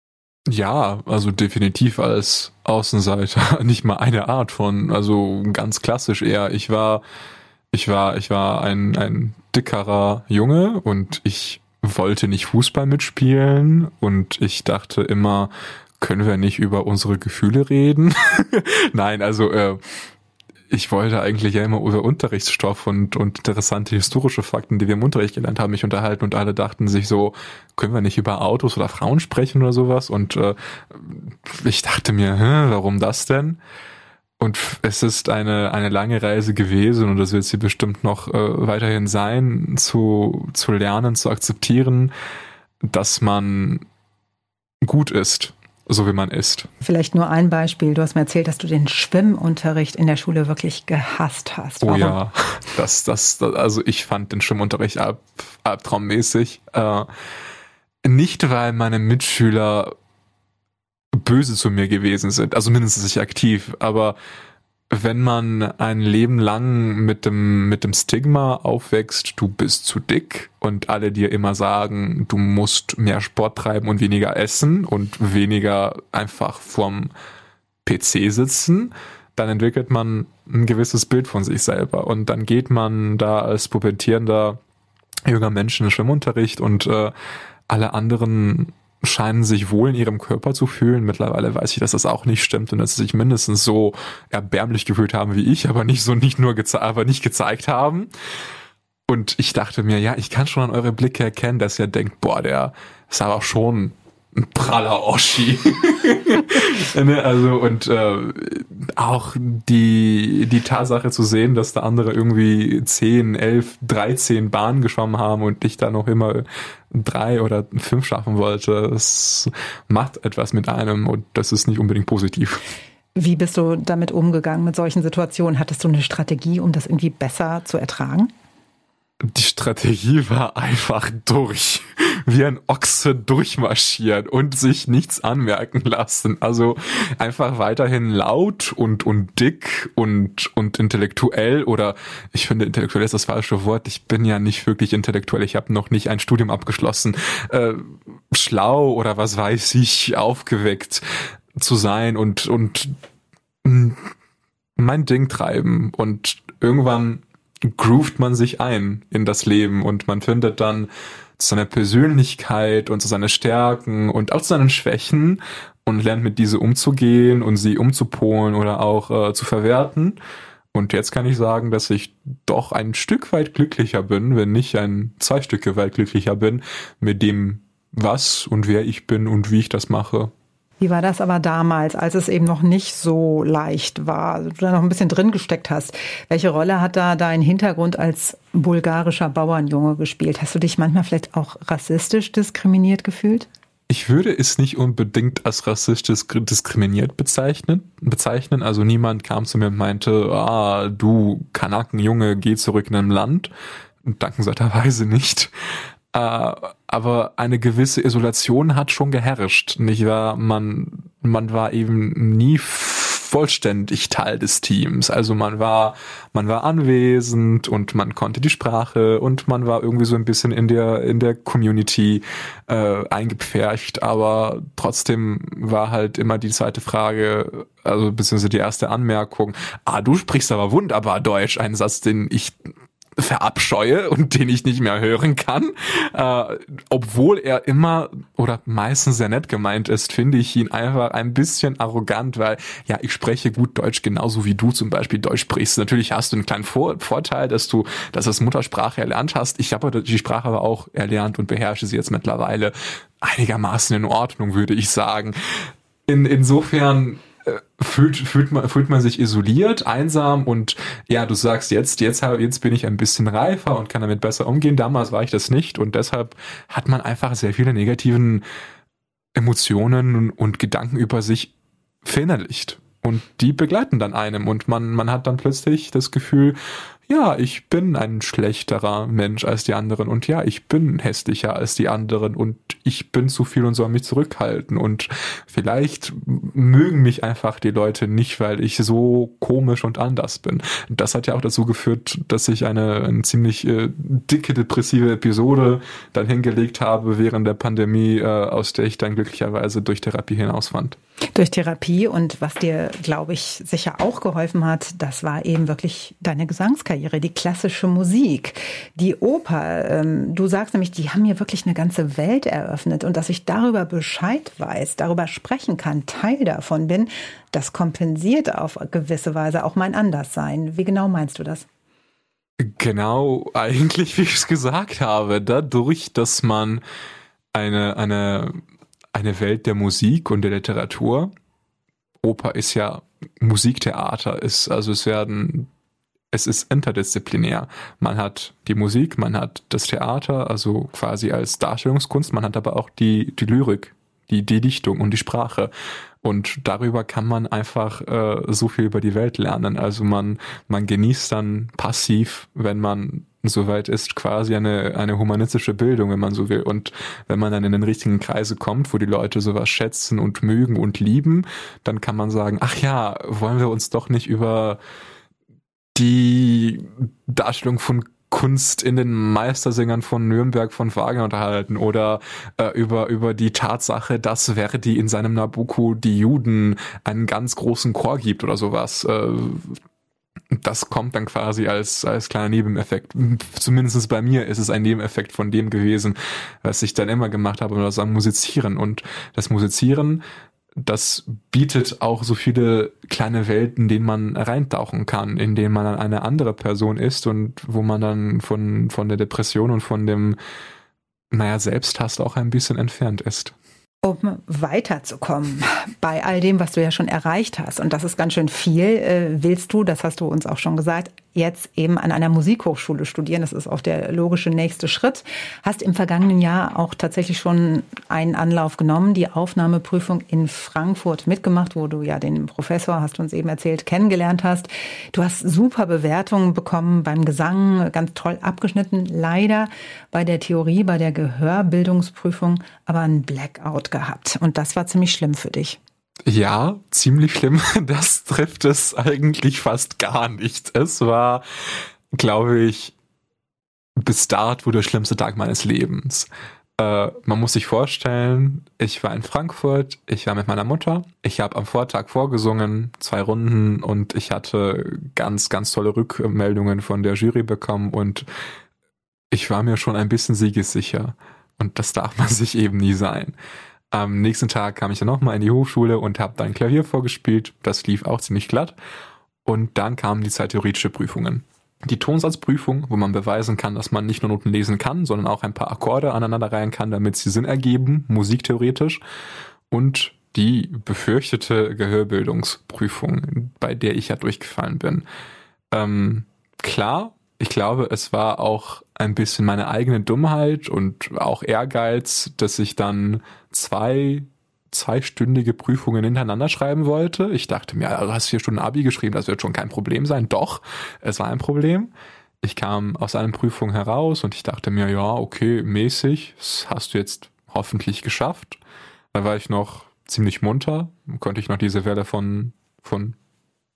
Ja, also definitiv als Außenseiter, nicht mal eine Art von, also ganz klassisch eher. Ich war Ich war, ich war ein, ein dickerer Junge und ich wollte nicht Fußball mitspielen und ich dachte immer, können wir nicht über unsere Gefühle reden? Nein, also äh, ich wollte eigentlich ja immer über Unterrichtsstoff und, und interessante historische Fakten, die wir im Unterricht gelernt haben, mich unterhalten und alle dachten sich so, können wir nicht über Autos oder Frauen sprechen oder sowas? Und äh, ich dachte mir, hä, warum das denn? Und es ist eine eine lange Reise gewesen und das wird sie bestimmt noch äh, weiterhin sein, zu zu lernen, zu akzeptieren, dass man gut ist, so wie man ist. Vielleicht nur ein Beispiel. Du hast mir erzählt, dass du den Schwimmunterricht in der Schule wirklich gehasst hast. Warum? Oh ja, das, das, das, also ich fand den Schwimmunterricht alb, albtraummäßig. Äh, nicht, weil meine Mitschüler böse zu mir gewesen sind, also mindestens nicht aktiv, aber wenn man ein Leben lang mit dem mit dem Stigma aufwächst, du bist zu dick und alle dir immer sagen, du musst mehr Sport treiben und weniger essen und weniger einfach vorm P C sitzen, dann entwickelt man ein gewisses Bild von sich selber und dann geht man da als pubertierender junger Mensch in den Schwimmunterricht und äh, alle anderen scheinen sich wohl in ihrem Körper zu fühlen. Mittlerweile weiß ich, dass das auch nicht stimmt und dass sie sich mindestens so erbärmlich gefühlt haben wie ich, aber nicht so nicht nur geze- aber nicht gezeigt haben. Und ich dachte mir, ja, ich kann schon an eure Blicke erkennen, dass ihr denkt, boah, der ist aber schon ein praller Oschi. Also und äh, auch die die Tatsache zu sehen, dass da andere irgendwie zehn, elf, dreizehn Bahnen geschwommen haben und ich da noch immer drei oder fünf schaffen wollte, das macht etwas mit einem und das ist nicht unbedingt positiv. Wie bist du damit umgegangen mit solchen Situationen? Hattest du eine Strategie, um das irgendwie besser zu ertragen? Die Strategie war einfach durch. Wie ein Ochse durchmarschieren und sich nichts anmerken lassen. Also einfach weiterhin laut und, und dick und, und intellektuell oder ich finde intellektuell ist das falsche Wort. Ich bin ja nicht wirklich intellektuell. Ich habe noch nicht ein Studium abgeschlossen. Äh, schlau oder was weiß ich, aufgeweckt zu sein und, und mein Ding treiben und irgendwann groovt man sich ein in das Leben und man findet dann zu seiner Persönlichkeit und zu seinen Stärken und auch zu seinen Schwächen und lernt mit diese umzugehen und sie umzupolen oder auch äh, zu verwerten. Und jetzt kann ich sagen, dass ich doch ein Stück weit glücklicher bin, wenn nicht ein zwei Stücke weit glücklicher bin mit dem, was und wer ich bin und wie ich das mache. Wie war das aber damals, als es eben noch nicht so leicht war, also du da noch ein bisschen drin gesteckt hast? Welche Rolle hat da dein Hintergrund als bulgarischer Bauernjunge gespielt? Hast du dich manchmal vielleicht auch rassistisch diskriminiert gefühlt? Ich würde es nicht unbedingt als rassistisch diskriminiert bezeichnen. bezeichnen. Also niemand kam zu mir und meinte, ah, du Kanakenjunge, geh zurück in dein Land. Dankenswerterweise nicht. Uh, aber eine gewisse Isolation hat schon geherrscht, nicht wahr? Man, man war eben nie f- vollständig Teil des Teams. Also man war, man war anwesend und man konnte die Sprache und man war irgendwie so ein bisschen in der, in der Community äh, eingepfercht, aber trotzdem war halt immer die zweite Frage, also beziehungsweise die erste Anmerkung, ah, du sprichst aber wunderbar Deutsch, ein Satz, den ich verabscheue und den ich nicht mehr hören kann. Äh, obwohl er immer oder meistens sehr nett gemeint ist, finde ich ihn einfach ein bisschen arrogant, weil ja, ich spreche gut Deutsch, genauso wie du zum Beispiel Deutsch sprichst. Natürlich hast du einen kleinen Vor- Vorteil, dass du das als Muttersprache erlernt hast. Ich habe die Sprache aber auch erlernt und beherrsche sie jetzt mittlerweile einigermaßen in Ordnung, würde ich sagen. In, insofern Fühlt, fühlt man, fühlt man sich isoliert, einsam und ja, du sagst jetzt, jetzt, jetzt bin ich ein bisschen reifer und kann damit besser umgehen. Damals war ich das nicht und deshalb hat man einfach sehr viele negativen Emotionen und Gedanken über sich verinnerlicht und die begleiten dann einem und man, man hat dann plötzlich das Gefühl, ja, ich bin ein schlechterer Mensch als die anderen und ja, ich bin hässlicher als die anderen und ich bin zu viel und soll mich zurückhalten und vielleicht mögen mich einfach die Leute nicht, weil ich so komisch und anders bin. Das hat ja auch dazu geführt, dass ich eine, eine ziemlich äh, dicke depressive Episode dann hingelegt habe während der Pandemie, äh, aus der ich dann glücklicherweise durch Therapie hinausfand. Durch Therapie und was dir, glaube ich, sicher auch geholfen hat, das war eben wirklich deine Gesangskarriere, die klassische Musik, die Oper. Ähm, du sagst nämlich, die haben mir wirklich eine ganze Welt eröffnet und dass ich darüber Bescheid weiß, darüber sprechen kann, Teil davon bin, das kompensiert auf gewisse Weise auch mein Anderssein. Wie genau meinst du das? Genau, eigentlich, wie ich es gesagt habe, dadurch, dass man eine, eine, eine Welt der Musik und der Literatur, Oper ist ja Musiktheater, ist, also es werden, es ist interdisziplinär. Man hat die Musik, man hat das Theater, also quasi als Darstellungskunst, man hat aber auch die, die Lyrik, die, die Dichtung und die Sprache. Und darüber kann man einfach äh, so viel über die Welt lernen. Also man, man genießt dann passiv, wenn man soweit ist, quasi eine, eine humanistische Bildung, wenn man so will. Und wenn man dann in den richtigen Kreise kommt, wo die Leute sowas schätzen und mögen und lieben, dann kann man sagen, ach ja, wollen wir uns doch nicht über die Darstellung von Kunst in den Meistersängern von Nürnberg von Wagner unterhalten oder äh, über über die Tatsache, dass Verdi in seinem Nabucco die Juden einen ganz großen Chor gibt oder sowas. Äh, das kommt dann quasi als als kleiner Nebeneffekt. Zumindest bei mir ist es ein Nebeneffekt von dem gewesen, was ich dann immer gemacht habe, oder sagen Musizieren. Und das Musizieren, das bietet auch so viele kleine Welten, in denen man reintauchen kann, in denen man dann eine andere Person ist und wo man dann von, von der Depression und von dem, naja, Selbsthass auch ein bisschen entfernt ist. Um weiterzukommen bei all dem, was du ja schon erreicht hast, und das ist ganz schön viel, willst du, das hast du uns auch schon gesagt, jetzt eben an einer Musikhochschule studieren. Das ist auch der logische nächste Schritt. Hast im vergangenen Jahr auch tatsächlich schon einen Anlauf genommen, die Aufnahmeprüfung in Frankfurt mitgemacht, wo du ja den Professor, hast du uns eben erzählt, kennengelernt hast. Du hast super Bewertungen bekommen beim Gesang, ganz toll abgeschnitten. Leider bei der Theorie, bei der Gehörbildungsprüfung aber ein Blackout gehabt. Und das war ziemlich schlimm für dich. Ja, ziemlich schlimm. Das trifft es eigentlich fast gar nicht. Es war, glaube ich, bis dato der schlimmste Tag meines Lebens. Äh, man muss sich vorstellen, ich war in Frankfurt, ich war mit meiner Mutter, ich habe am Vortag vorgesungen, zwei Runden, und ich hatte ganz, ganz tolle Rückmeldungen von der Jury bekommen und ich war mir schon ein bisschen siegessicher. Und das darf man sich eben nie sein. Am nächsten Tag kam ich dann nochmal in die Hochschule und habe dann Klavier vorgespielt. Das lief auch ziemlich glatt. Und dann kamen die zwei theoretische Prüfungen. Die Tonsatzprüfung, wo man beweisen kann, dass man nicht nur Noten lesen kann, sondern auch ein paar Akkorde aneinanderreihen kann, damit sie Sinn ergeben, musiktheoretisch. Und die befürchtete Gehörbildungsprüfung, bei der ich ja durchgefallen bin. Ähm, klar, ich glaube, es war auch ein bisschen meine eigene Dummheit und auch Ehrgeiz, dass ich dann zwei zweistündige Prüfungen hintereinander schreiben wollte. Ich dachte mir, du hast vier Stunden Abi geschrieben, das wird schon kein Problem sein. Doch, es war ein Problem. Ich kam aus einer Prüfung heraus und ich dachte mir, ja, okay, mäßig, das hast du jetzt hoffentlich geschafft. Da war ich noch ziemlich munter, konnte ich noch diese Welle von von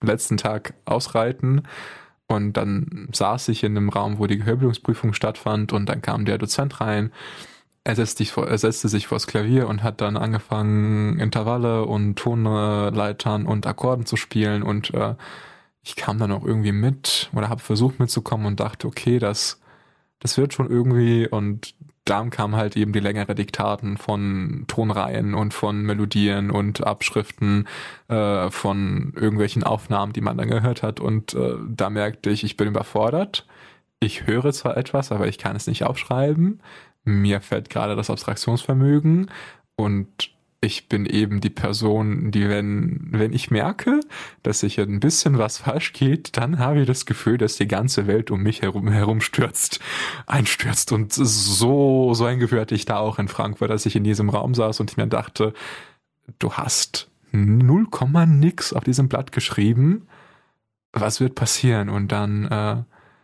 letzten Tag ausreiten. Und dann saß ich in einem Raum, wo die Gehörbildungsprüfung stattfand, und dann kam der Dozent rein. Er setzte sich vor, er setzte sich vors Klavier und hat dann angefangen, Intervalle und Tonleitern und Akkorden zu spielen. Und äh, ich kam dann auch irgendwie mit oder habe versucht mitzukommen und dachte, okay, das, das wird schon irgendwie. Und dann kamen halt eben die längere Diktaten von Tonreihen und von Melodien und Abschriften äh, von irgendwelchen Aufnahmen, die man dann gehört hat. Und äh, da merkte ich, ich bin überfordert. Ich höre zwar etwas, aber ich kann es nicht aufschreiben. Mir fällt gerade das Abstraktionsvermögen, und ich bin eben die Person, die, wenn, wenn ich merke, dass sich ein bisschen was falsch geht, dann habe ich das Gefühl, dass die ganze Welt um mich herum, herum stürzt, einstürzt. Und so, so ein Gefühl hatte ich da auch in Frankfurt, als ich in diesem Raum saß und ich mir dachte, du hast null Komma nix auf diesem Blatt geschrieben. Was wird passieren? Und dann äh,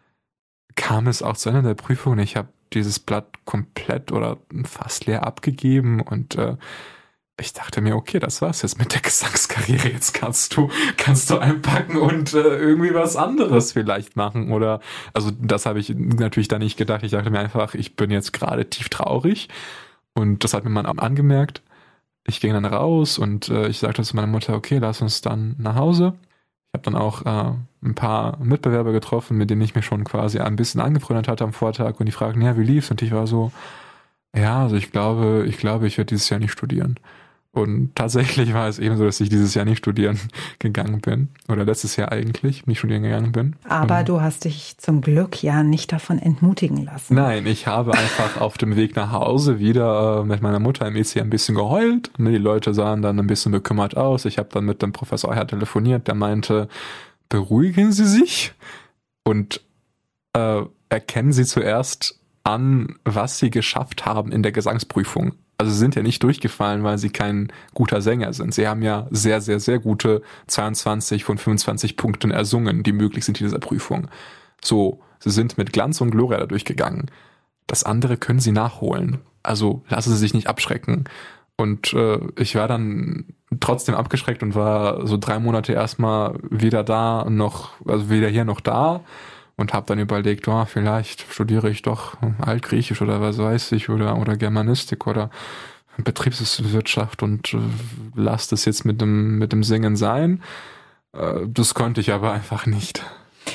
kam es auch zu Ende der Prüfung. Ich habe dieses Blatt komplett oder fast leer abgegeben, und äh, ich dachte mir, okay, das war's jetzt mit der Gesangskarriere. Jetzt kannst du kannst du einpacken und äh, irgendwie was anderes vielleicht machen. Oder, also das habe ich natürlich da nicht gedacht. Ich dachte mir einfach, ich bin jetzt gerade tief traurig, und das hat mir mein Mann angemerkt. Ich ging dann raus und äh, ich sagte zu meiner Mutter, okay, lass uns dann nach Hause. Ich habe dann auch äh, ein paar Mitbewerber getroffen, mit denen ich mich schon quasi ein bisschen angefreundet hatte am Vortag, und die fragten, ja, wie lief's? Und ich war so, ja, also ich glaube, ich glaube, ich werde dieses Jahr nicht studieren. Und tatsächlich war es eben so, dass ich dieses Jahr nicht studieren gegangen bin. Oder letztes Jahr eigentlich nicht studieren gegangen bin. Aber und du hast dich zum Glück ja nicht davon entmutigen lassen. Nein, ich habe einfach auf dem Weg nach Hause wieder äh, mit meiner Mutter im E C ein bisschen geheult. Die Leute sahen dann ein bisschen bekümmert aus. Ich habe dann mit dem Professor Herr telefoniert, der meinte, beruhigen Sie sich und äh, erkennen Sie zuerst an, was Sie geschafft haben in der Gesangsprüfung. Also sie sind ja nicht durchgefallen, weil sie kein guter Sänger sind. Sie haben ja sehr, sehr, sehr gute zweiundzwanzig von fünfundzwanzig Punkten ersungen, die möglich sind in dieser Prüfung. So, sie sind mit Glanz und Gloria da durchgegangen. Das andere können sie nachholen. Also lassen sie sich nicht abschrecken. Und äh, ich war dann trotzdem abgeschreckt und war so drei Monate erstmal weder da noch, also weder hier noch da. Und habe dann überlegt, oh, vielleicht studiere ich doch Altgriechisch oder was weiß ich, oder oder Germanistik oder Betriebswirtschaft und äh, lass das jetzt mit dem mit dem Singen sein. Äh, das konnte ich aber einfach nicht.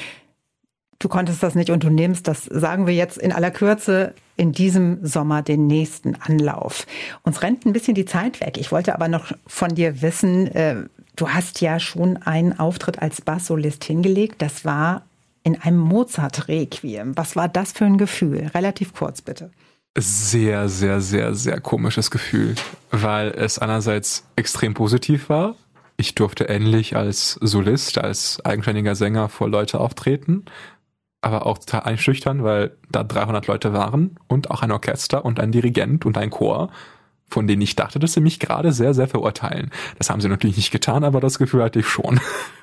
Du konntest das nicht, und du nimmst, das sagen wir jetzt in aller Kürze, in diesem Sommer den nächsten Anlauf. Uns rennt ein bisschen die Zeit weg. Ich wollte aber noch von dir wissen, äh, du hast ja schon einen Auftritt als Basssolist hingelegt. Das war in einem Mozart-Requiem. Was war das für ein Gefühl? Relativ kurz, bitte. Sehr, sehr, sehr, sehr komisches Gefühl, weil es einerseits extrem positiv war. Ich durfte endlich als Solist, als eigenständiger Sänger vor Leute auftreten, aber auch total einschüchtern, weil da dreihundert Leute waren und auch ein Orchester und ein Dirigent und ein Chor, von denen ich dachte, dass sie mich gerade sehr, sehr verurteilen. Das haben sie natürlich nicht getan, aber das Gefühl hatte ich schon.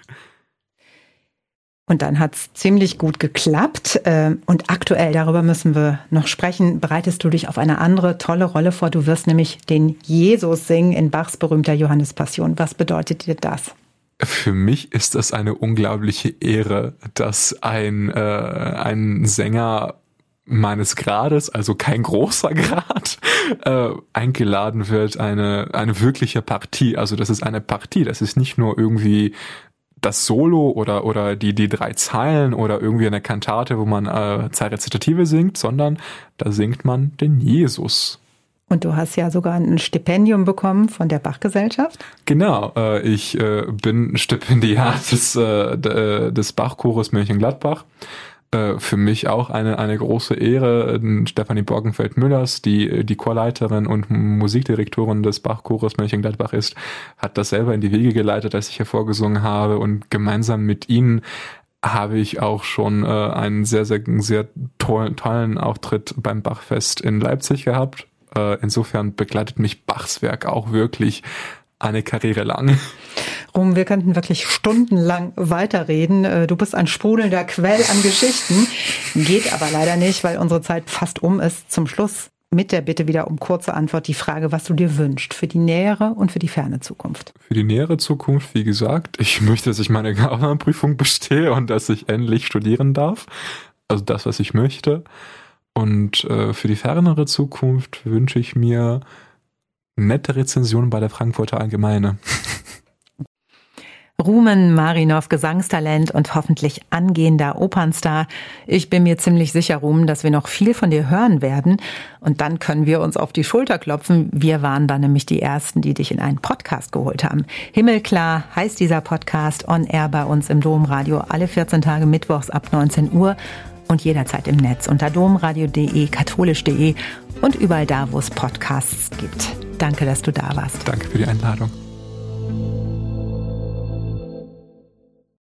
Und dann hat's ziemlich gut geklappt. Und aktuell, darüber müssen wir noch sprechen, bereitest du dich auf eine andere tolle Rolle vor. Du wirst nämlich den Jesus singen in Bachs berühmter Johannespassion. Was bedeutet dir das? Für mich ist es eine unglaubliche Ehre, dass ein, äh, ein Sänger meines Grades, also kein großer Grad, äh, eingeladen wird, eine, eine wirkliche Partie. Also das ist eine Partie, das ist nicht nur irgendwie das Solo oder oder die die drei Zeilen oder irgendwie eine Kantate, wo man äh, zwei Rezitative singt, sondern da singt man den Jesus. Und du hast ja sogar ein Stipendium bekommen von der Bach-Gesellschaft. Genau, äh, ich äh, bin Stipendiat des, äh, des Bachchores Mönchengladbach. Äh, für mich auch eine eine große Ehre. Stefanie Borgenfeld-Müllers, die die Chorleiterin und Musikdirektorin des Bachchores Mönchengladbach ist, hat das selber in die Wege geleitet, als ich hier vorgesungen habe, und gemeinsam mit ihnen habe ich auch schon äh, einen sehr, sehr, sehr tollen, tollen Auftritt beim Bachfest in Leipzig gehabt. Äh, insofern begleitet mich Bachs Werk auch wirklich eine Karriere lang. Ruhm, wir könnten wirklich stundenlang weiterreden. Du bist ein sprudelnder Quell an Geschichten. Geht aber leider nicht, weil unsere Zeit fast um ist. Zum Schluss mit der Bitte wieder um kurze Antwort die Frage, was du dir wünschst für die nähere und für die ferne Zukunft. Für die nähere Zukunft, wie gesagt, ich möchte, dass ich meine Gaunerprüfung bestehe und dass ich endlich studieren darf. Also das, was ich möchte. Und äh, für die fernere Zukunft wünsche ich mir nette Rezensionen bei der Frankfurter Allgemeine. Rumen Marinov, Gesangstalent und hoffentlich angehender Opernstar. Ich bin mir ziemlich sicher, Rumen, dass wir noch viel von dir hören werden. Und dann können wir uns auf die Schulter klopfen. Wir waren dann nämlich die Ersten, die dich in einen Podcast geholt haben. Himmelklar heißt dieser Podcast, on air bei uns im Domradio, alle vierzehn Tage mittwochs ab neunzehn Uhr und jederzeit im Netz unter domradio punkt de, katholisch punkt de und überall da, wo es Podcasts gibt. Danke, dass du da warst. Danke für die Einladung.